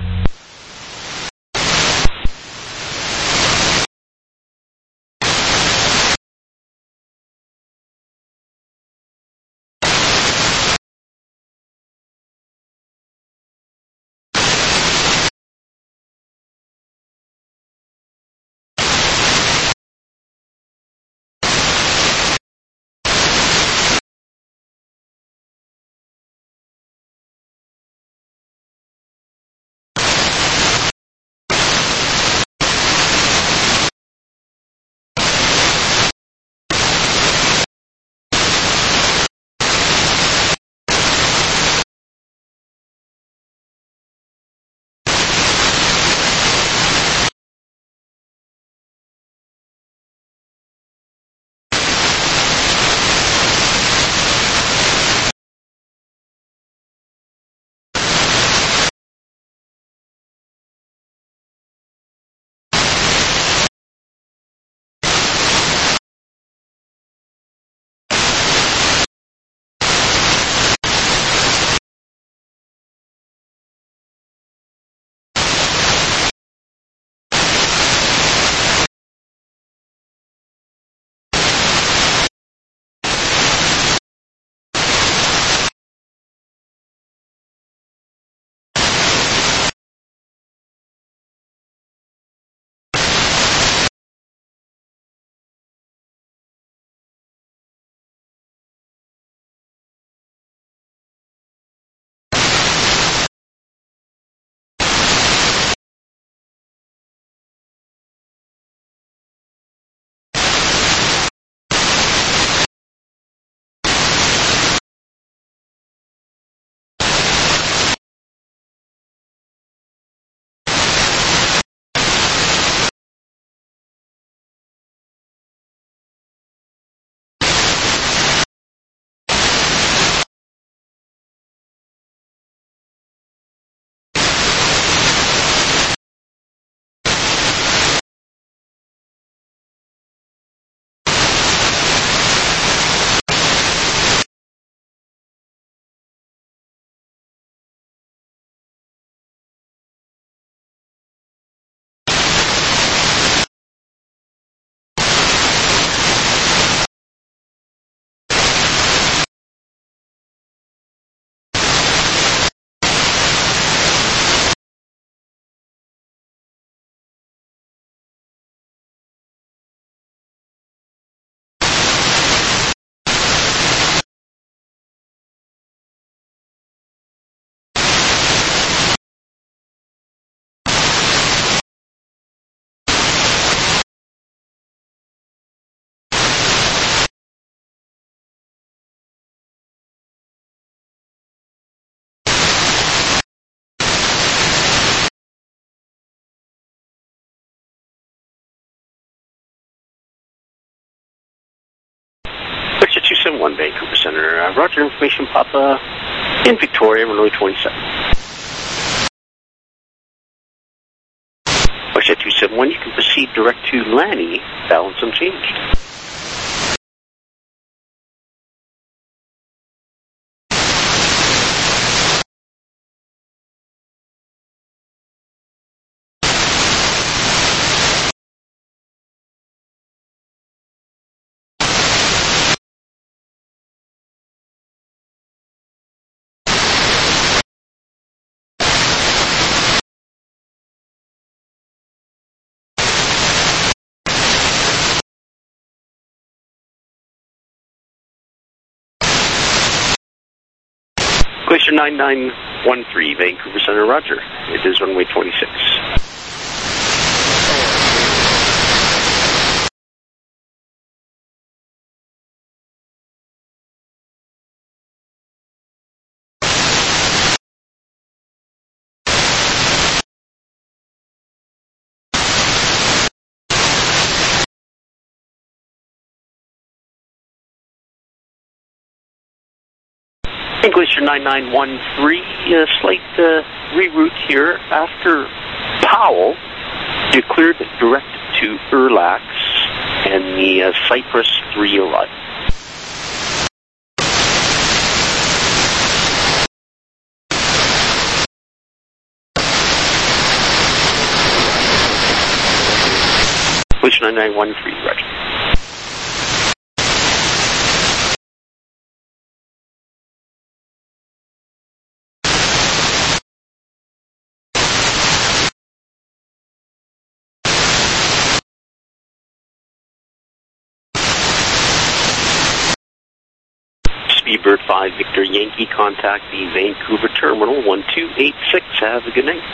one, Vancouver Center. Uh, Roger, information Papa in Victoria, runway twenty-seven. Westjet two seven one, you can proceed direct to Lanny, balance unchanged. Glacier nine nine one three, Vancouver Center, Roger. It is runway twenty-six. Glacier nine nine one three, a slight uh, reroute here. After Powell, you cleared direct to Erlax and the uh, Cypress three eleven. Glacier nine nine one three, Roger. Speedbird five Victor Yankee, contact the Vancouver Terminal one two eight six. Have a good night.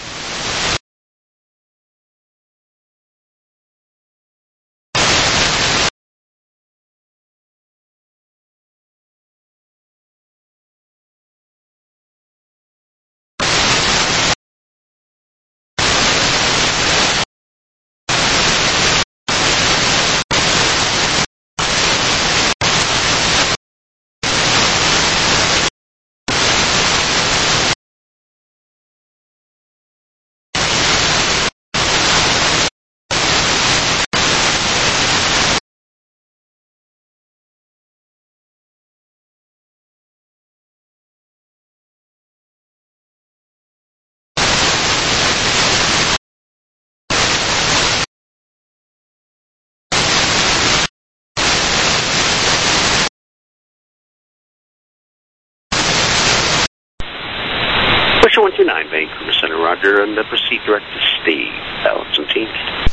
Glacier one two nine, Vancouver Center, Roger, and uh, proceed direct to Steve, balance unchanged.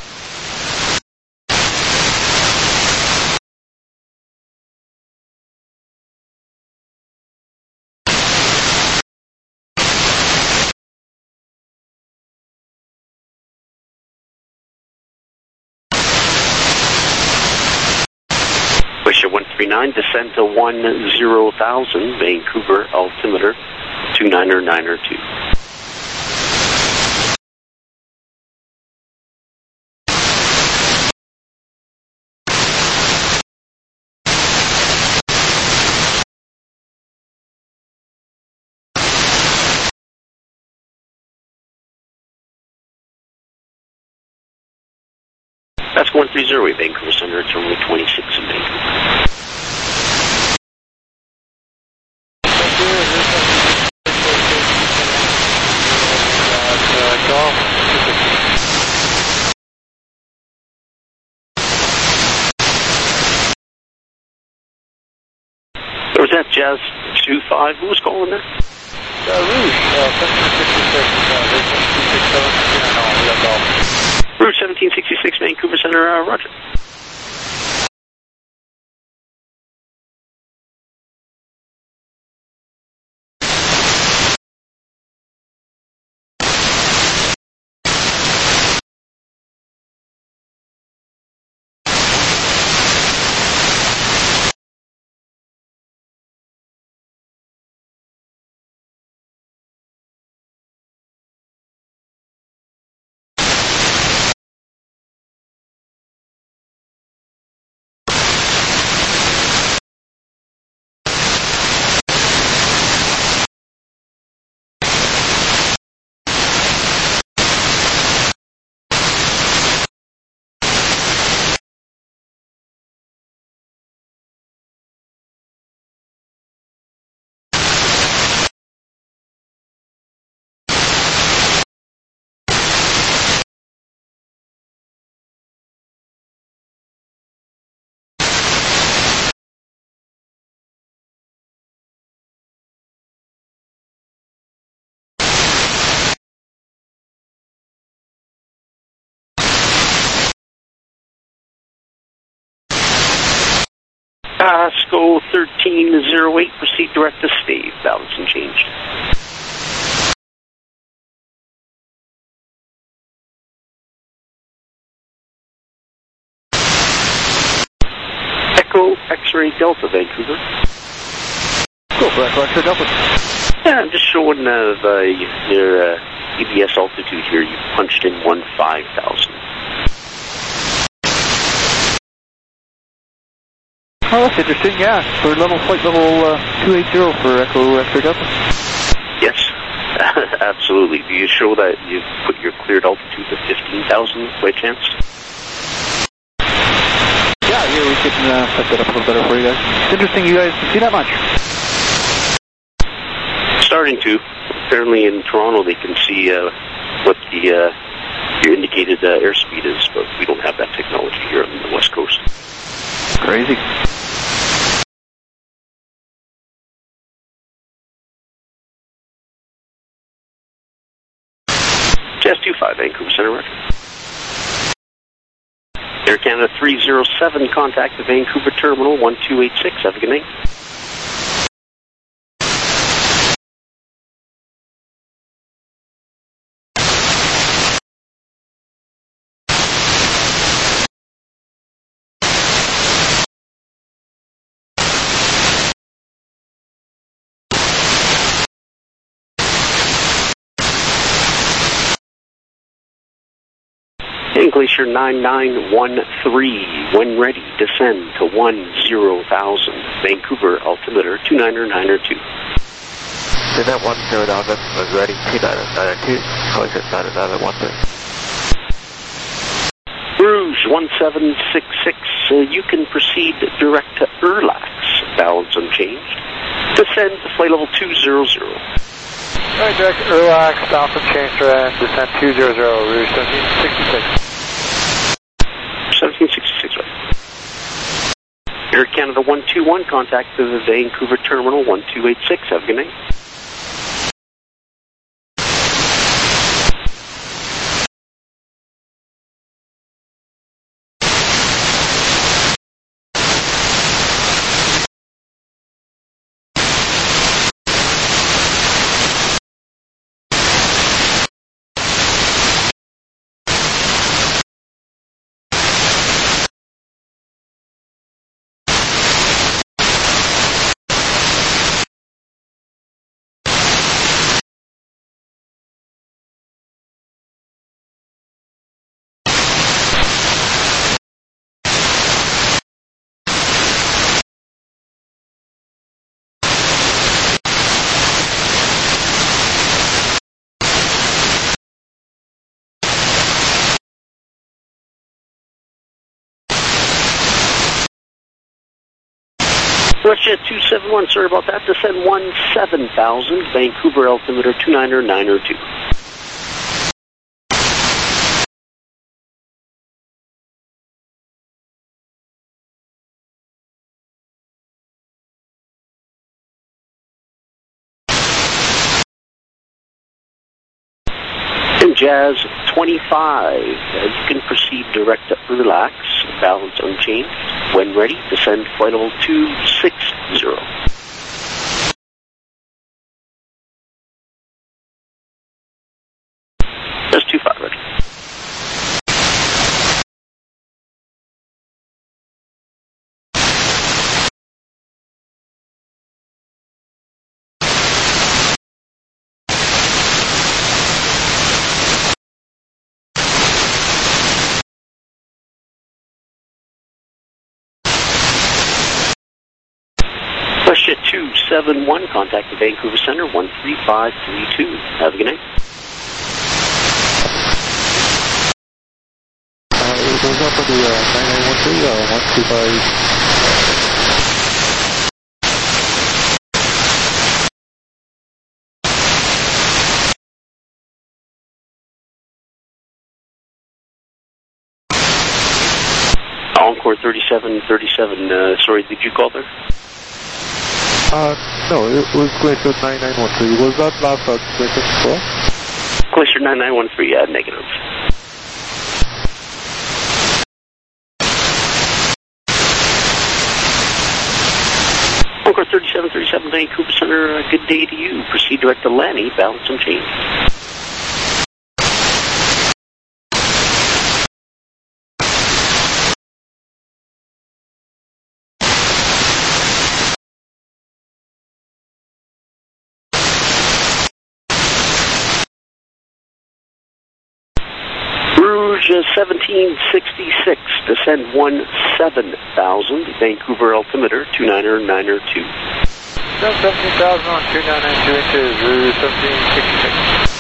Glacier one three nine, descend to one zero thousand, Vancouver altimeter two niner niner two. That's one three zero, Vancouver Center, it's only twenty-six in Vancouver. Or was that Jazz two five? Who was calling there? Uh, Rouge, uh, Rouge seventeen sixty-six, Vancouver Center, uh, Roger. Pasco thirteen oh eight, proceed direct to Stave, balance unchanged. Echo X-ray Delta, Vancouver. Go for Echo X-ray Delta. Yeah, I'm just showing uh, the, your uh, E B S altitude here. You punched in one five thousand. Oh, that's interesting, yeah. For level flight level uh, two eighty for Echo X-ray Delta. Yes, absolutely. Do you show that you've put your cleared altitude to fifteen thousand by chance? Yeah, here we can uh, set that up a little better for you guys. It's interesting you guys can see that much. Starting to. Apparently in Toronto they can see uh, what the uh, your indicated uh, airspeed is, but we don't have that technology here on the West Coast. Crazy. Jazz two five, Vancouver Center record. Air Canada three oh seven, contact the Vancouver Terminal one two eight six. Have a good night. In Glacier nine nine one three, when ready, descend to one zero thousand. Vancouver altimeter two nine nine two. Did that one zero thousand was ready, two nine nine two, Glacier nine nine one three. Bruges one seven six six, uh, you can proceed direct to Erlax, balance unchanged. Descend to flight level two hundred. Alright, direct Erlax, balance unchanged, and descend two hundred, Rouge seventeen sixty-six. seventeen sixty-six, right. Air Canada one two one, contact the Vancouver Terminal one two eight six. Have a good night. Westjet two seven one, sorry about that. Descend one seven thousand, Vancouver altimeter two nine nine two. And Jazz twenty-five, uh, you can proceed direct to Erlax, balance unchanged. When ready, descend flight level two six zero. Jazz two five, ready. Westjet two seven one, contact the Vancouver Center one three five three two. Have a good night. Uh, it goes up to the uh, nine nine one three, uh, one two five. Encore thirty-seven thirty-seven, uh, sorry, did you call there? Uh, no, it was Glacier nine nine one three. Was that last out Glacier before? Glacier nine nine one three, uh, negative. Concord thirty-seven thirty-seven Vancouver Center, uh, good day to you. Proceed direct to Lanny, balance and change. Rouge uh, seventeen sixty-six, descend one seven thousand, Vancouver altimeter two niner niner two. seventeen thousand on two nine nine two inches, Rouge seventeen sixty-six.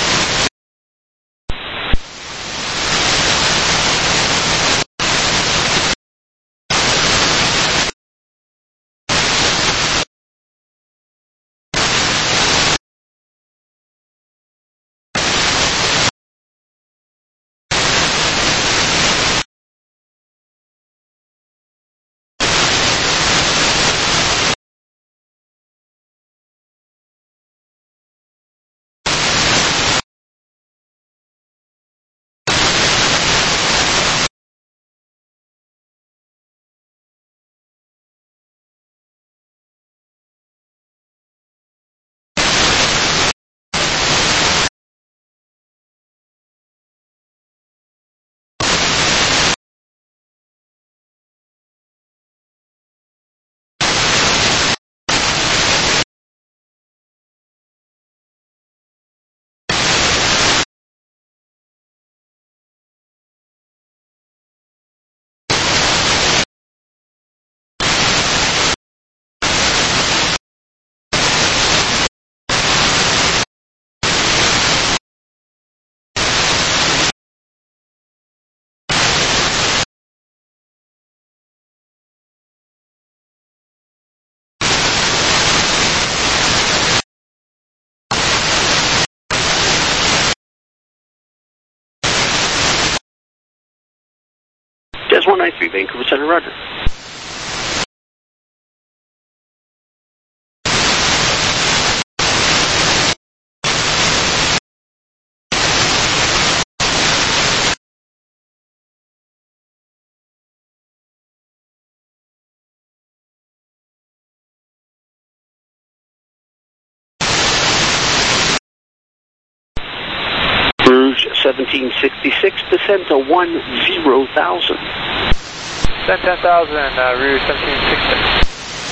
Jazz one nine three, Vancouver Center, roger. Rouge seventeen sixty-six, descend to one zero thousand. Descend ten thousand, uh, Rouge seventeen sixty-six.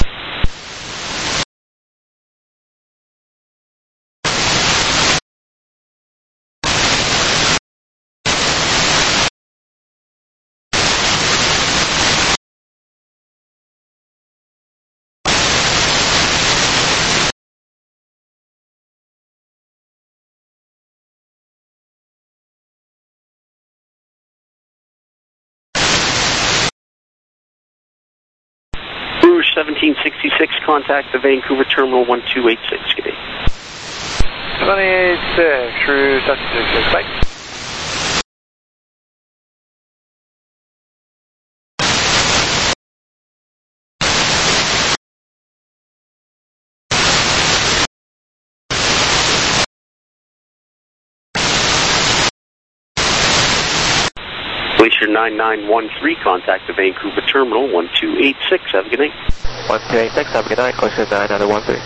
Rouge seventeen sixty-six, contact the Vancouver Terminal one two eight six, good day. twenty-eight six, Rouge seventeen sixty-six, bye. Glacier nine nine one three, contact the Vancouver Terminal one two eight six, have a good night. one two eight six, have a good night, Glacier nine nine one three.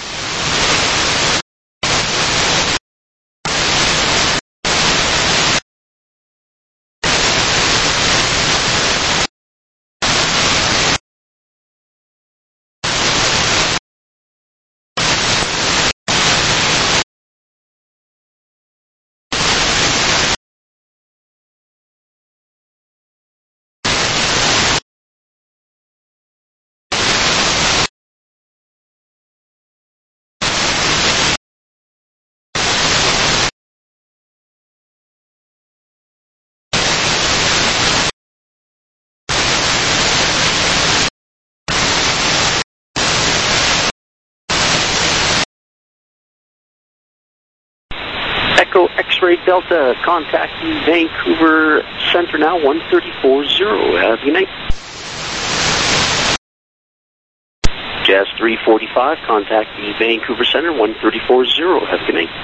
Echo X-Ray Delta, contact the Vancouver Center now, one three four zero. Have a good night. Jazz three forty-five, contact the Vancouver Center, one three four zero. Have a good night.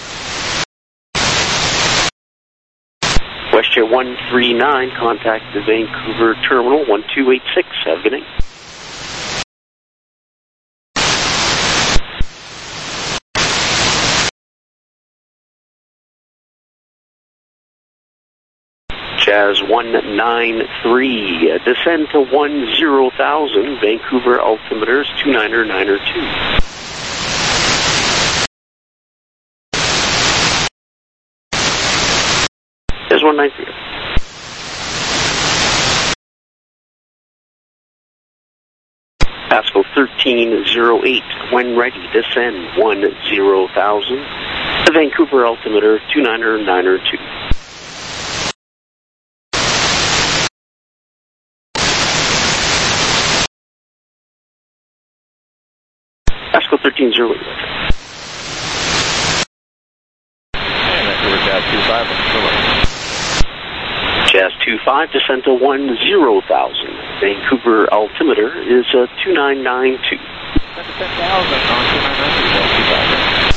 WestJet one three nine, contact the Vancouver Terminal, one two eight six. Have a good night. Jazz one nine three, uh, descend to one zero thousand, Vancouver altimeters two niner niner two. Jazz one nine three. Pascal thirteen oh eight, when ready, descend one zero thousand, the Vancouver altimeter two niner niner two. Pascal thirteen oh eight. And Vancouver Jazz two five, Jazz two five, descend to one zero thousand. Vancouver altimeter is uh, two nine nine two. ten thousand on two nine nine two, Jazz two five.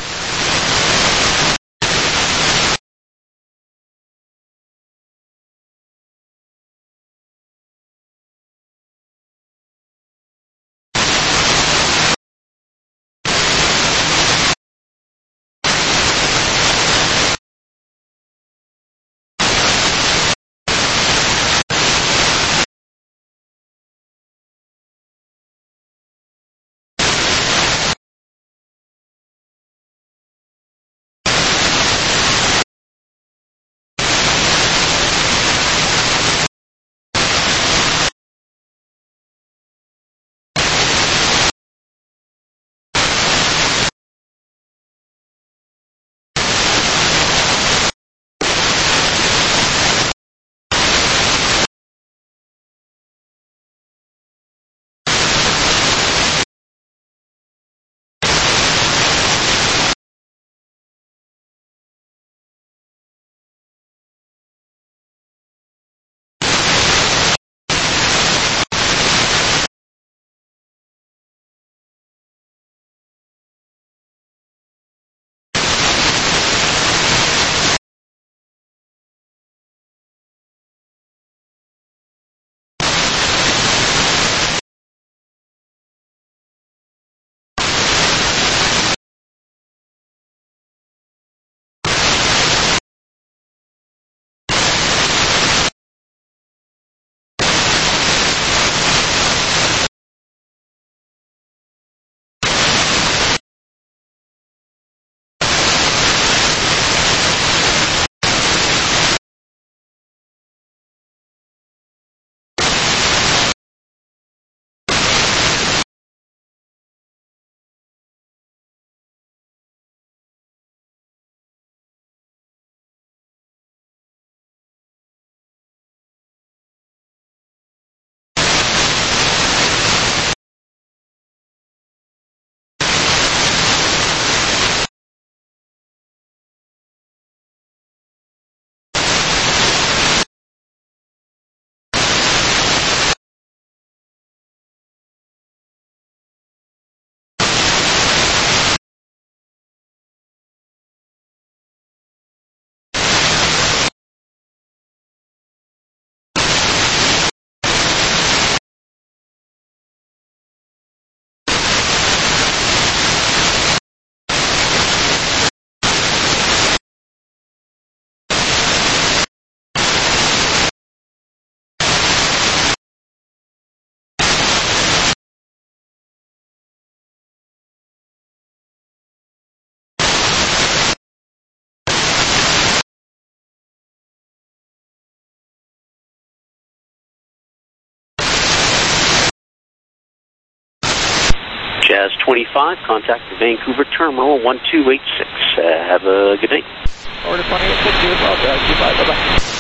Jazz twenty-five, contact the Vancouver terminal one two eight six. Uh, have a good day. Order twenty-eight sixty as well, Jazz two five, bye-bye.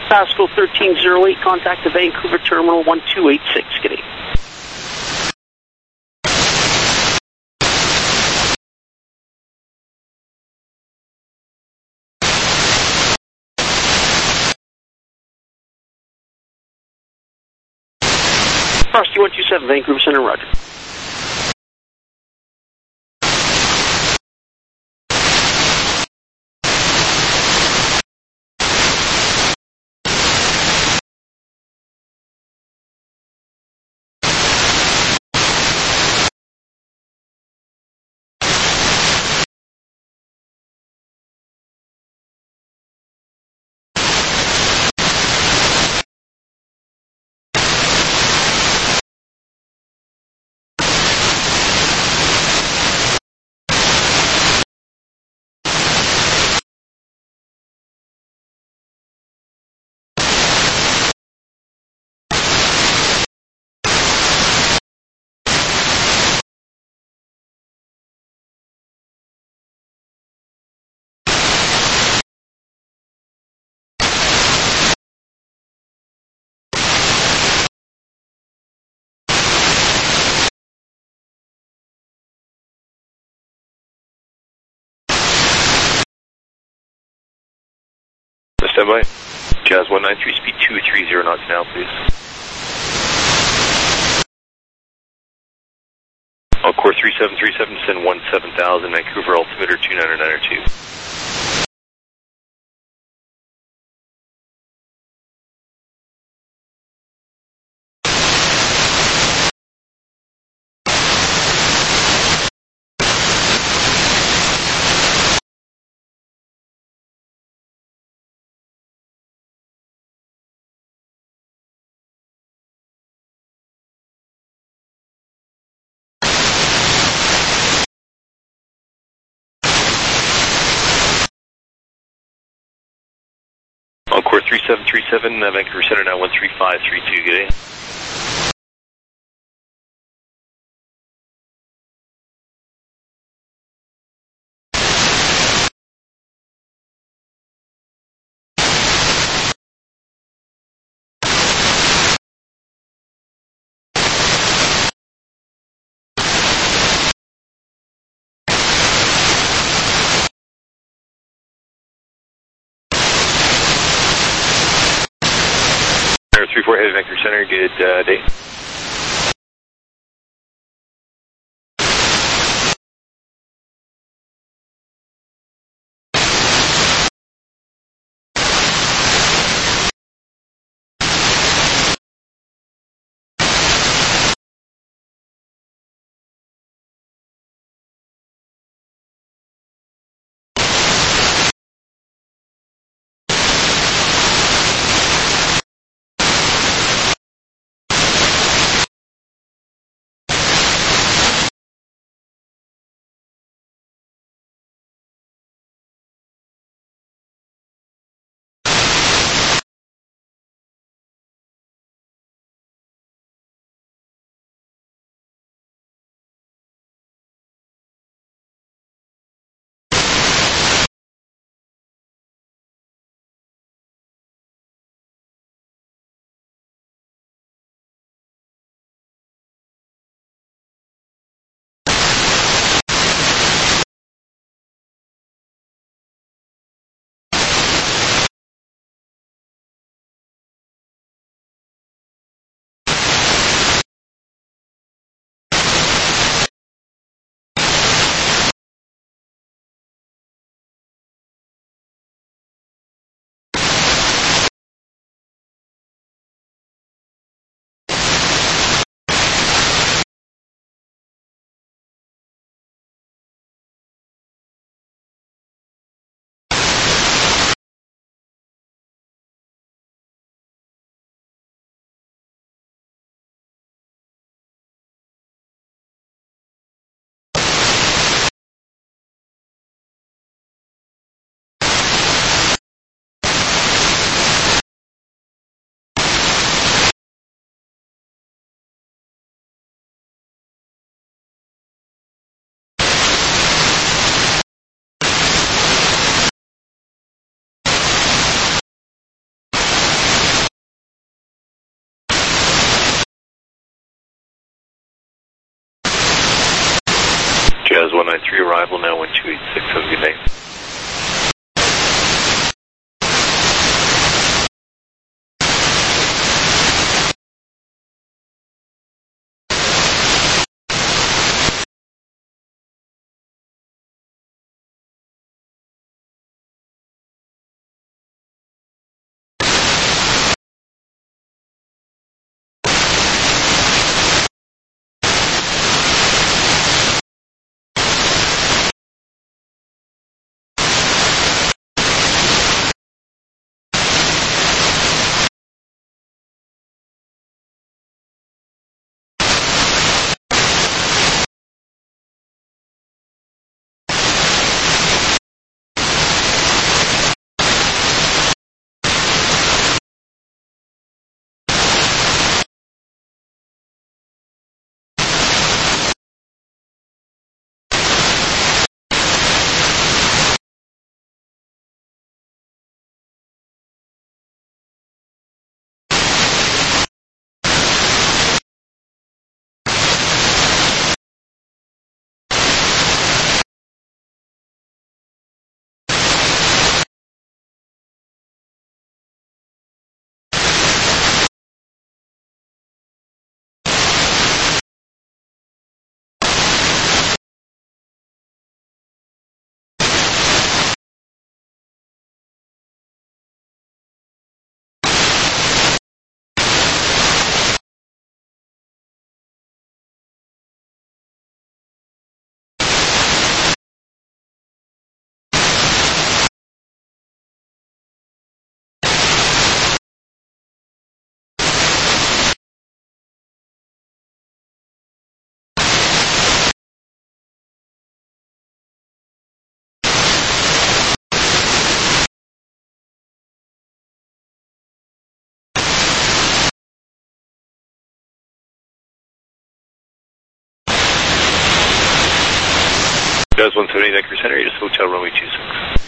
Pascal thirteen oh eight, contact the Vancouver Terminal one two eight six, good evening. Frosty one two seven, Vancouver Center, roger. Standby. Jazz one nine three, speed two three zero knots now, please. Encore three seven three seven, send one seven thousand, Vancouver altimeter two nine nine two. Encore three seven three seven, uh, Vancouver Center now one three five three two, good day. three four headed Vancouver Center, good uh, day. Jazz one nine three, arrival now one two eight six, have a good day. Jazz one seventy, Anchor Center, just hotel runway two six.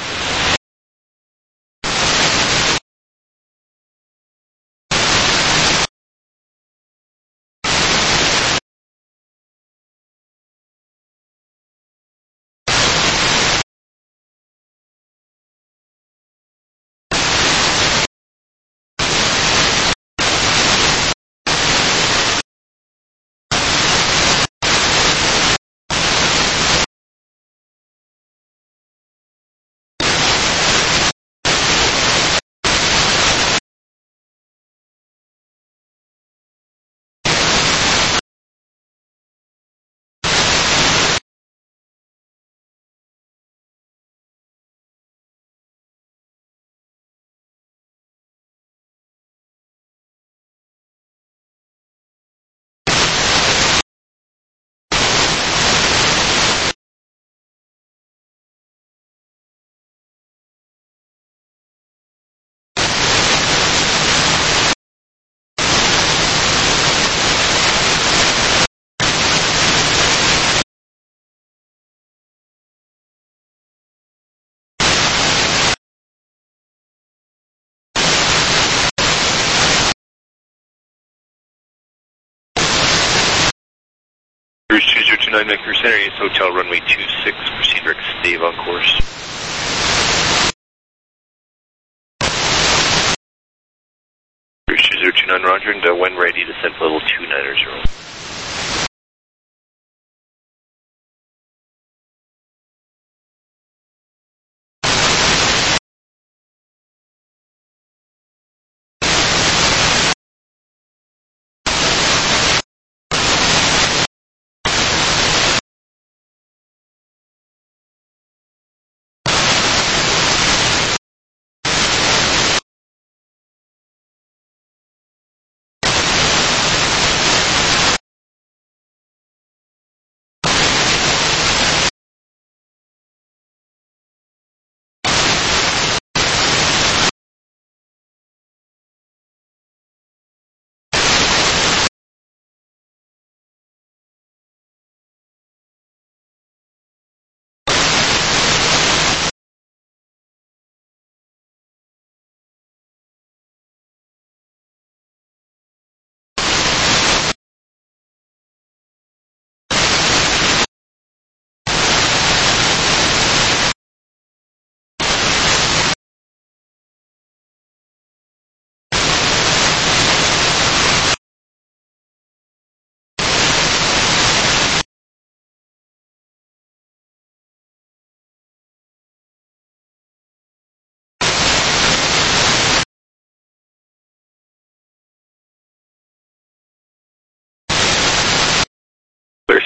Cruise two zero two nine, Vancouver Center, East Hotel Runway two six, proceed Rex Dave on course. Cruise two zero two nine, Roger, and uh, when ready, descent level two nine zero.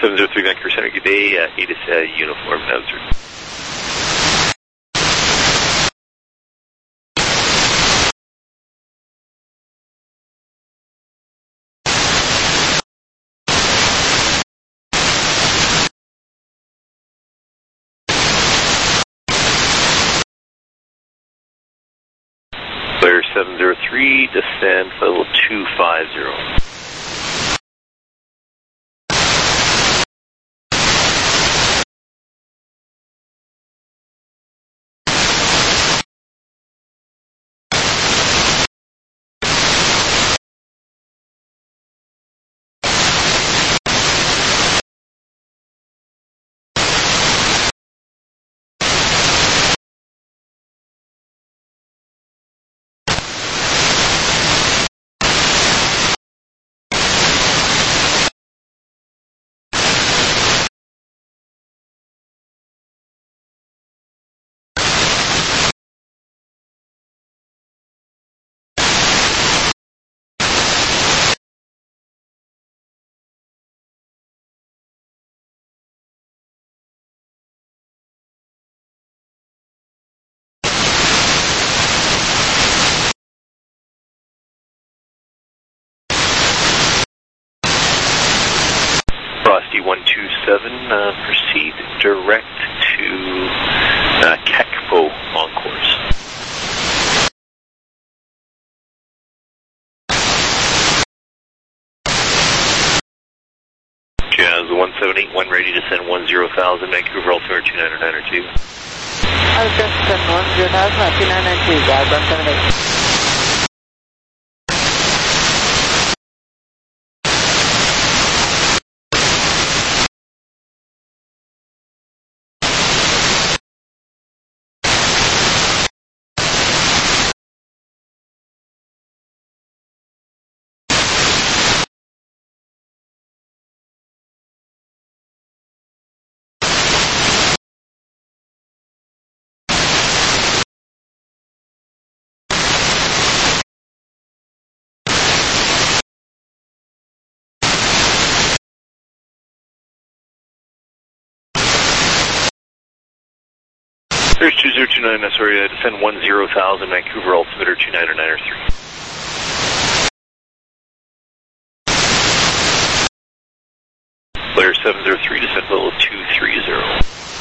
seven zero three Vancouver Center, good day, uh, ATIS uh, uniform, answered. Player seven zero three, descend level two five zero. Frosty one two seven, uh, proceed direct to uh, Kakpo on course. Jazz one seven eight one, ready to send one zero thousand, Vancouver altimeter two nine nine two. I'll just send one zero thousand, two nine nine two, Jazz one seven eight. There's two zero two nine, sorry, uh, descend one zero thousand, Vancouver altimeter two nine nine three. Player seven zero three, descend level two three zero.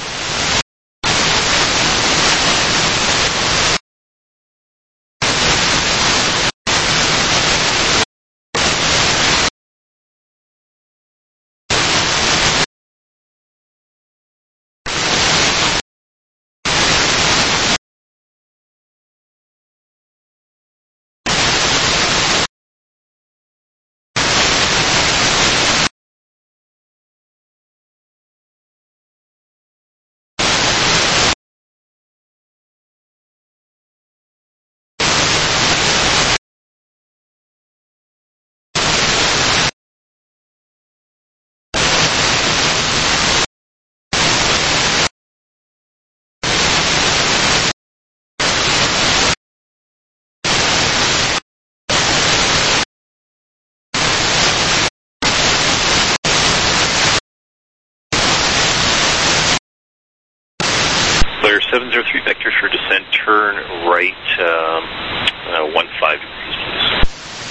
Player seven zero three, vector for descent, turn right um, uh, one five degrees, please.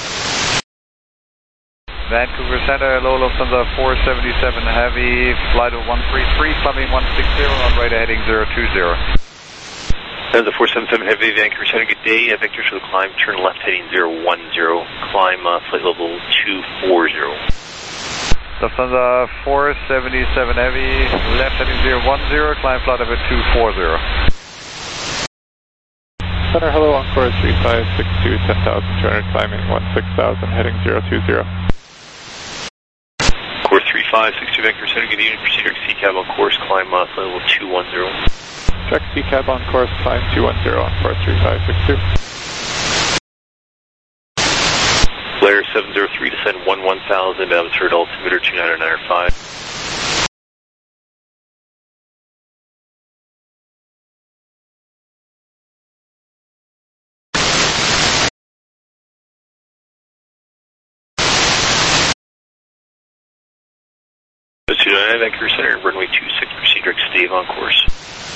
Vancouver Center, low Lufthansa four seventy-seven heavy, flight of one three three, climbing one six zero, on radar heading zero two zero. Lufthansa four seventy-seven heavy, Vancouver Center, good day, uh, vector for the climb, turn left heading zero one zero, climb uh, flight level two four zero. Lufthansa four seventy-seven heavy, left heading zero one zero, climb flight level two four zero. Center, hello, on course three five six two, ten thousand two hundred, climbing one six thousand, heading zero two zero. Course three five six two, Vancouver Center, good evening, proceed direct C cab on course, climb uh, flight level two one zero. Check C cab on course, climb two one zero, on course three five six two. Blair seven zero three, descend one one thousand, atmosphere altimeter two nine nine five. two nine nine, Vancouver Center, runway two six, proceed direct to Dave on course.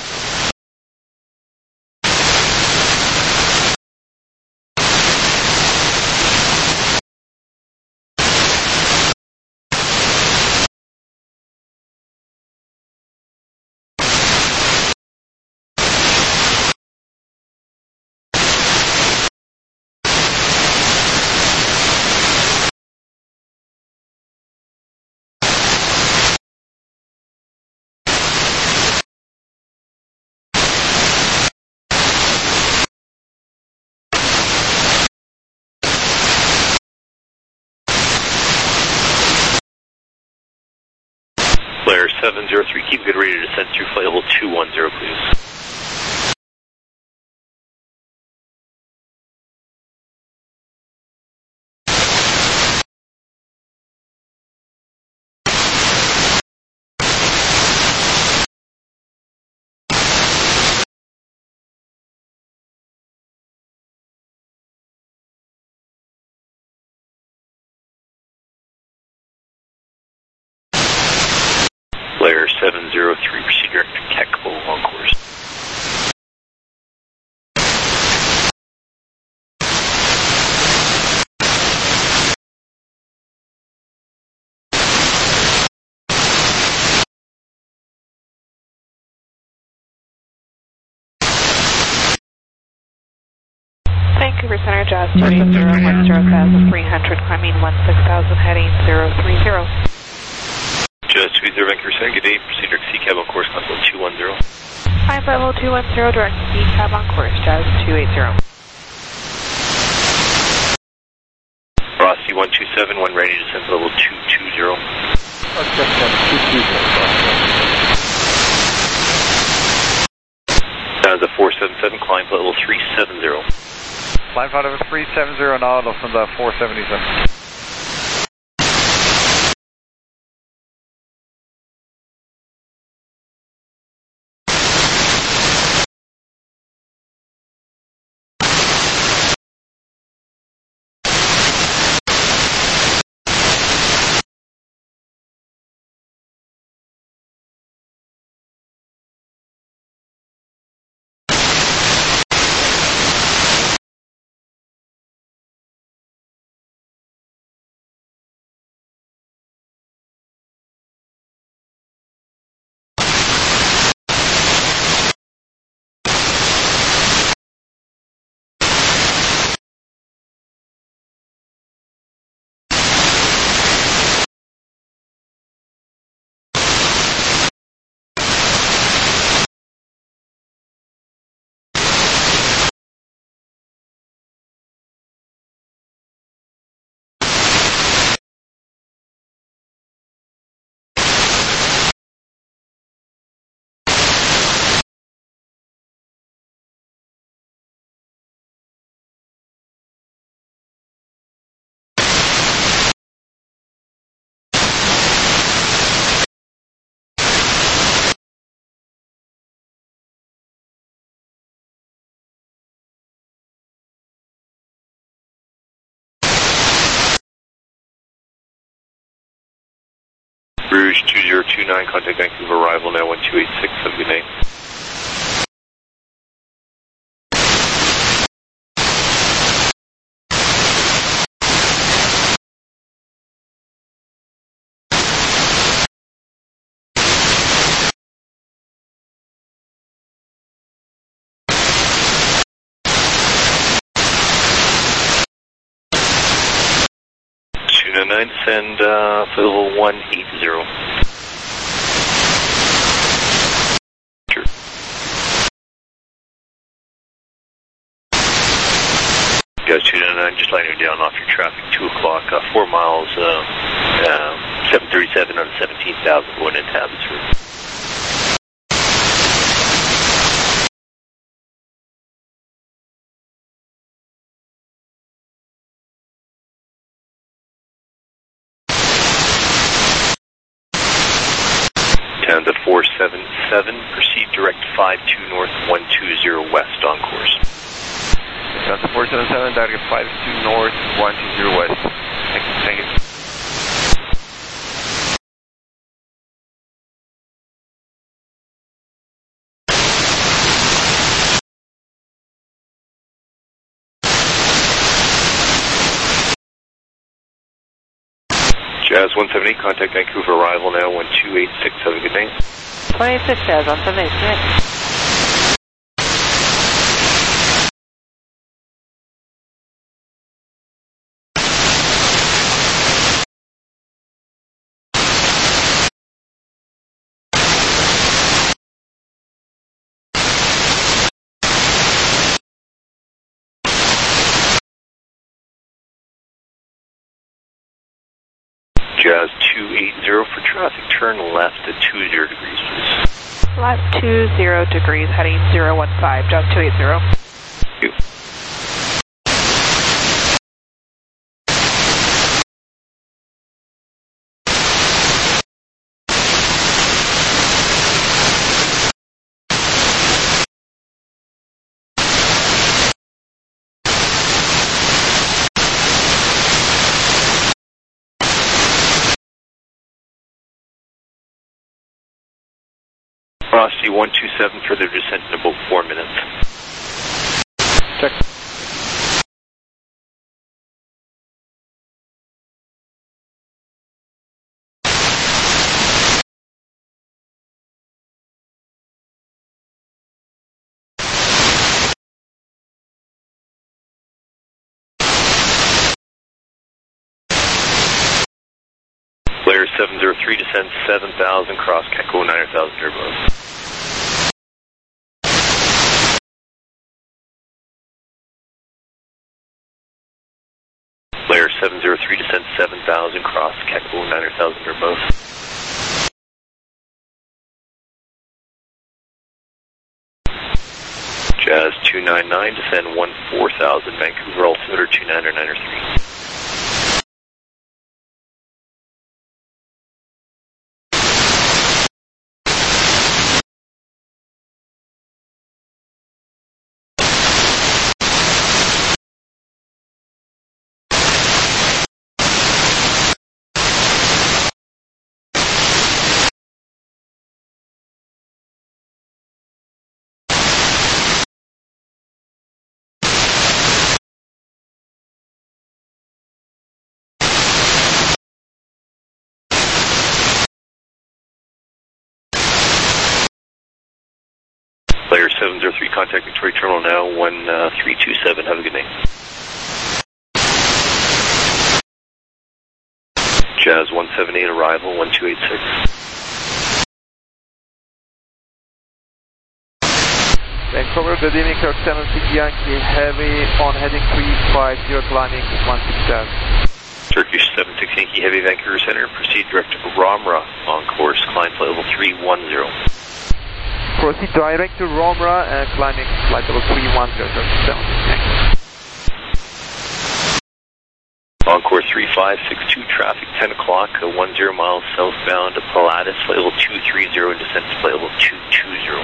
Flare seven zero three, keep good ready to descend through flight level two one zero, please. Flare seven zero three, proceed direct to Kekbo on course. Vancouver Center, Jazz two eight zero, one zero thousand three hundred, climbing one six thousand, heading zero three zero. Jazz two eight zero, Vancouver Center, good day, proceed direct to C cab on course, climb level two one zero. Climb level two one zero, direct to C cab on course, Jazz two eight zero. Rossi one two seven, one ready to descend to level two two zero. Down to four seven seven, climb level three seven zero. Climb flight over three seven zero now, Lufthansa four seventy-seven. Rouge two zero two nine, contact Vancouver arrival now one two eight six, have a good night. two nine nine, send uh, flight level one eight zero. Sure. Guys, two nine nine, just lining down off your traffic, two o'clock, uh, four miles, uh, uh, seven thirty-seven on seventeen thousand going into Abbotsford. Down to four seven seven, proceed direct five two north, one two zero west on course. Down to four seven seven, direct five two north, one two zero west. Thank you. Thank you. Jazz one seven eight, contact Vancouver arrival now, one two eight six, have a good day. twenty-six Jazz, one seven eight, connect. Jazz two eight zero for traffic, turn left at two zero degrees, please. Left two zero degrees, heading zero one five, Jazz two eight zero. Thank you. Frosty one two seven, further descent in about four minutes. Check. Player seven zero three, descend seven thousand, cross Echo nine thousand turbos. Player seven zero three, descend seven thousand, cross Echo nine thousand turbos. Jazz two nine nine, descend one four thousand, Vancouver altimeter two nine nine three. Player seven zero three, contact Victoria Terminal now, one three two seven, have a good day. Jazz one seven eight, arrival, one two eight six. Vancouver, good evening, Kirk seven six Yankee, heavy on heading three five zero, climbing one six seven. Turkish seven six Yankee, heavy Vancouver Center, proceed direct to Ramra on course, climb flight level three one zero. Proceed direct to Ramra and climbing flight level three one zero, Turkish seven six Yankee. On course three five six two, traffic ten o'clock, uh, ten miles southbound to Pilatus, flight level two three zero, and descent to flight level two two zero.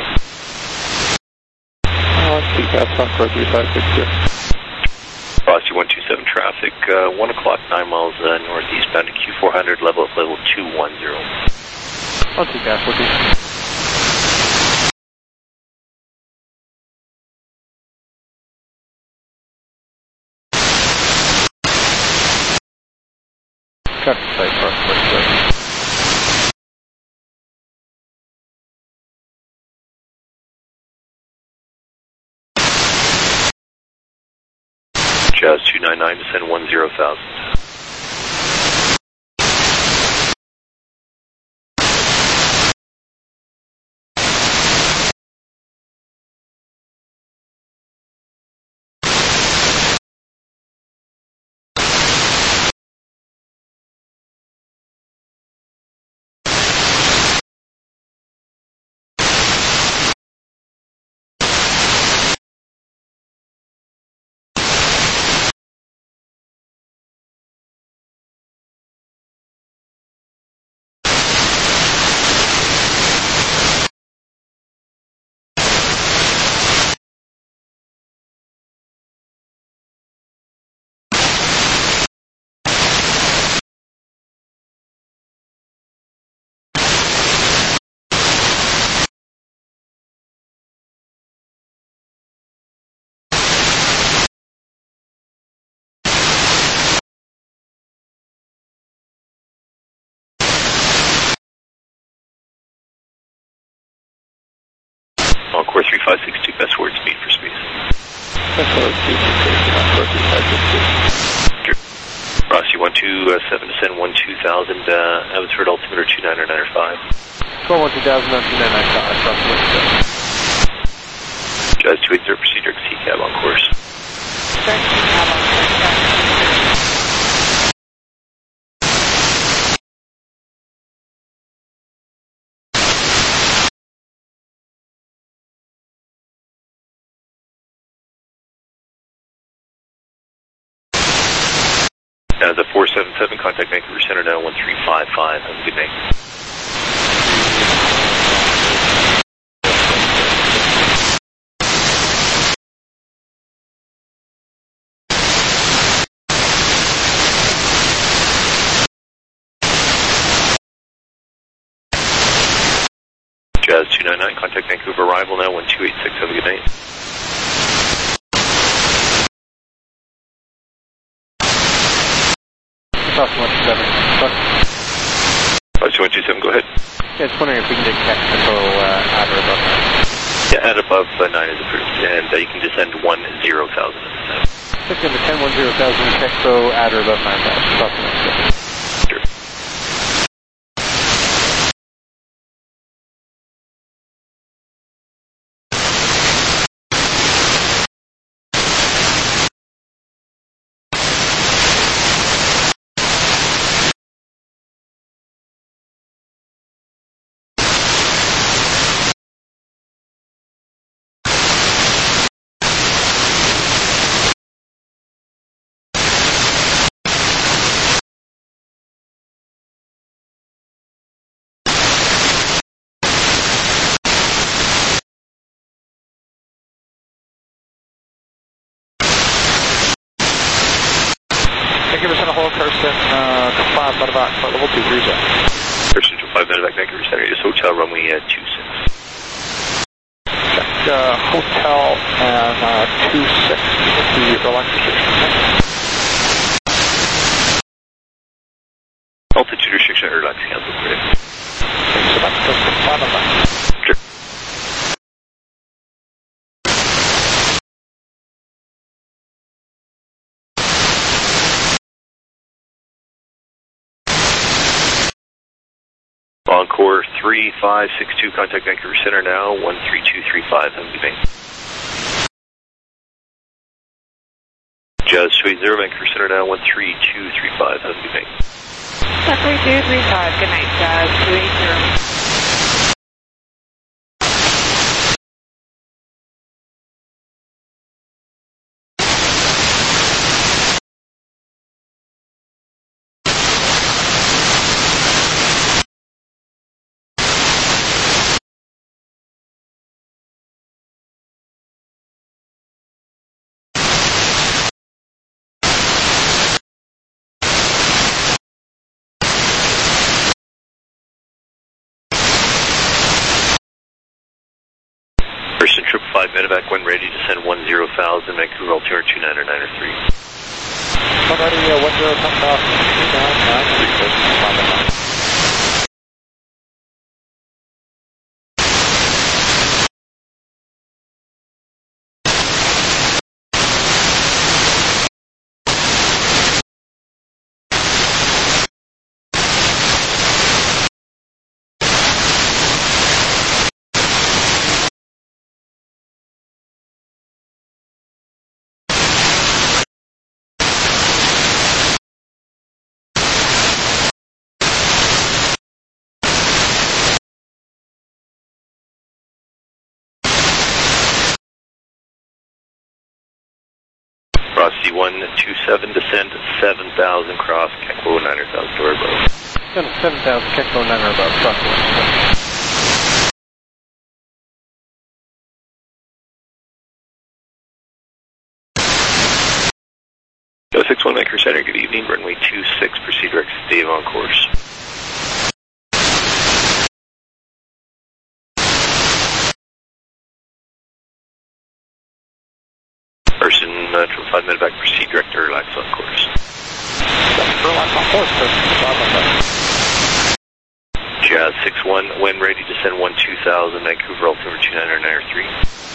Uh, C PAS on course three five six two. Frosty one two seven, traffic, uh, one o'clock, nine miles uh, northeastbound to Q four hundred, level at level two one zero. On C PAS fourteen. Traffic site, cross course Jazz two nine nine, descend one zero thousand. five six two, best word speed for space. Best word speed for space, North two five six two. Rossi one two seven, descend one two thousand, uh, atmosphere altimeter two nine nine five. twelve one two thousand, two nine nine five, Rossi one two seven. Jazz two eight zero, proceed direct C cab on course. Direct C cab on course. Uh, the four seven seven, contact Vancouver Center now one three five five. Have a good night. Jazz two nine nine, contact Vancouver arrival now one two eight six. Have a good night. Rossi one two seven. Rossi one two seven, go ahead. Yeah, just wondering if we can get catch control uh, at or above nine. Yeah, at above uh, nine is approved, and uh, you can descend one zero thousand at this time. Six into ten one zero thousand, Kexpo at or above nine thousand. Rossi one two seven. Sure. Vancouver Center, hold Kirsten, uh, five, medevac, flight level two three zero. Kirsten to five, medevac, Vancouver Center, is hotel runway uh, two six. Check, uh, hotel and, uh, two six, the airline restriction. Altitude restriction, airlines cancel, great. Thanks so much, Kirsten, five, medevac. Sure. Encore three five six two, contact Vancouver Center now, one three two three five, have a good night. Jazz two eight zero, Vancouver Center now, one three two three five, have a good night. one three two three five, good night, Jazz two eight zero. Triple five medevac when ready to send one zero thousand, Vancouver altimeter two nine nine three. One ready, uh, one zero, come off, two nine nine three, five nine. Rossi one two seven, descend seven thousand, cross Kekwo nine thousand, door above. seven thousand, Kexpo nine or above, Rossi one two seven. Go six one, Vancouver Center, good evening, runway two six, proceed direct to Dave on course. Person, uh, triple five medevac, proceed direct to relax on course. Relax on course, Kirsten, five on that. Jazz six one, when ready to send one two thousand, Vancouver altimeter two nine nine three.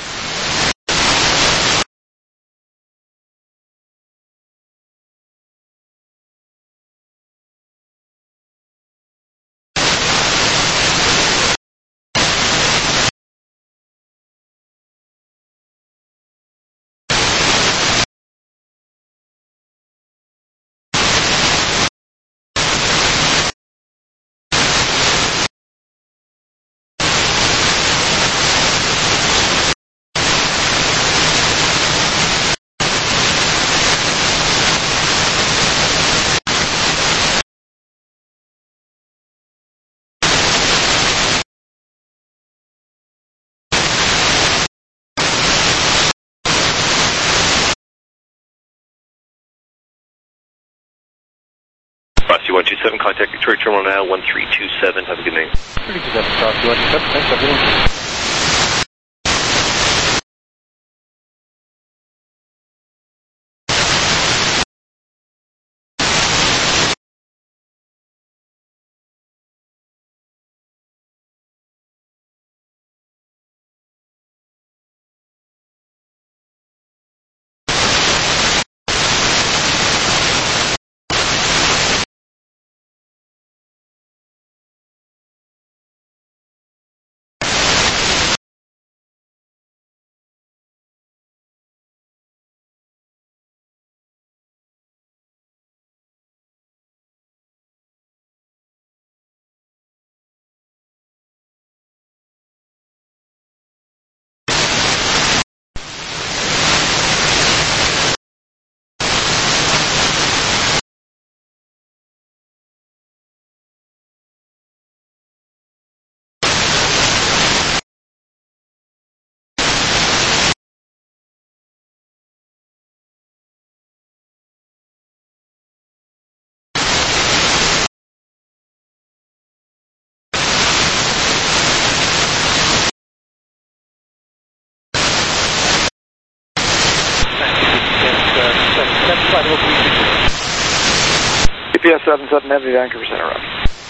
Frosty one two seven, contact Victoria Terminal now, one three two seven, have a good night. three two seven, Frosty one two seven, thanks, have a good one. U P S seven seven Heavy, Vancouver Center Road.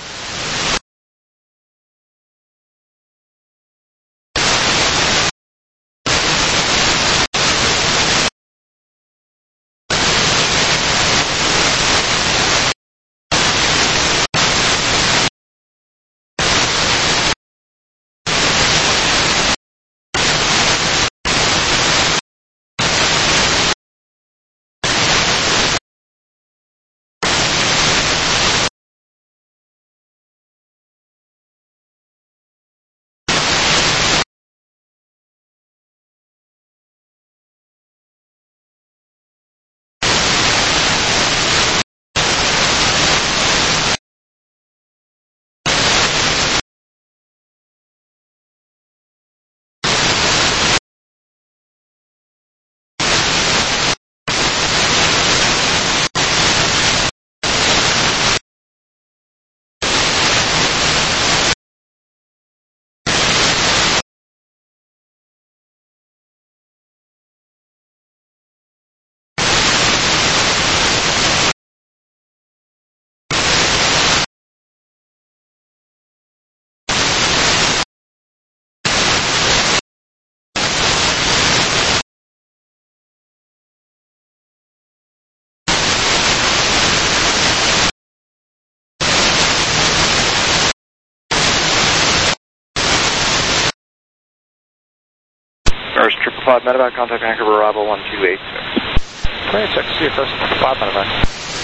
First, triple five medevac, contact Vancouver, arrival one two eight six. Great, check to see you first, five medevac.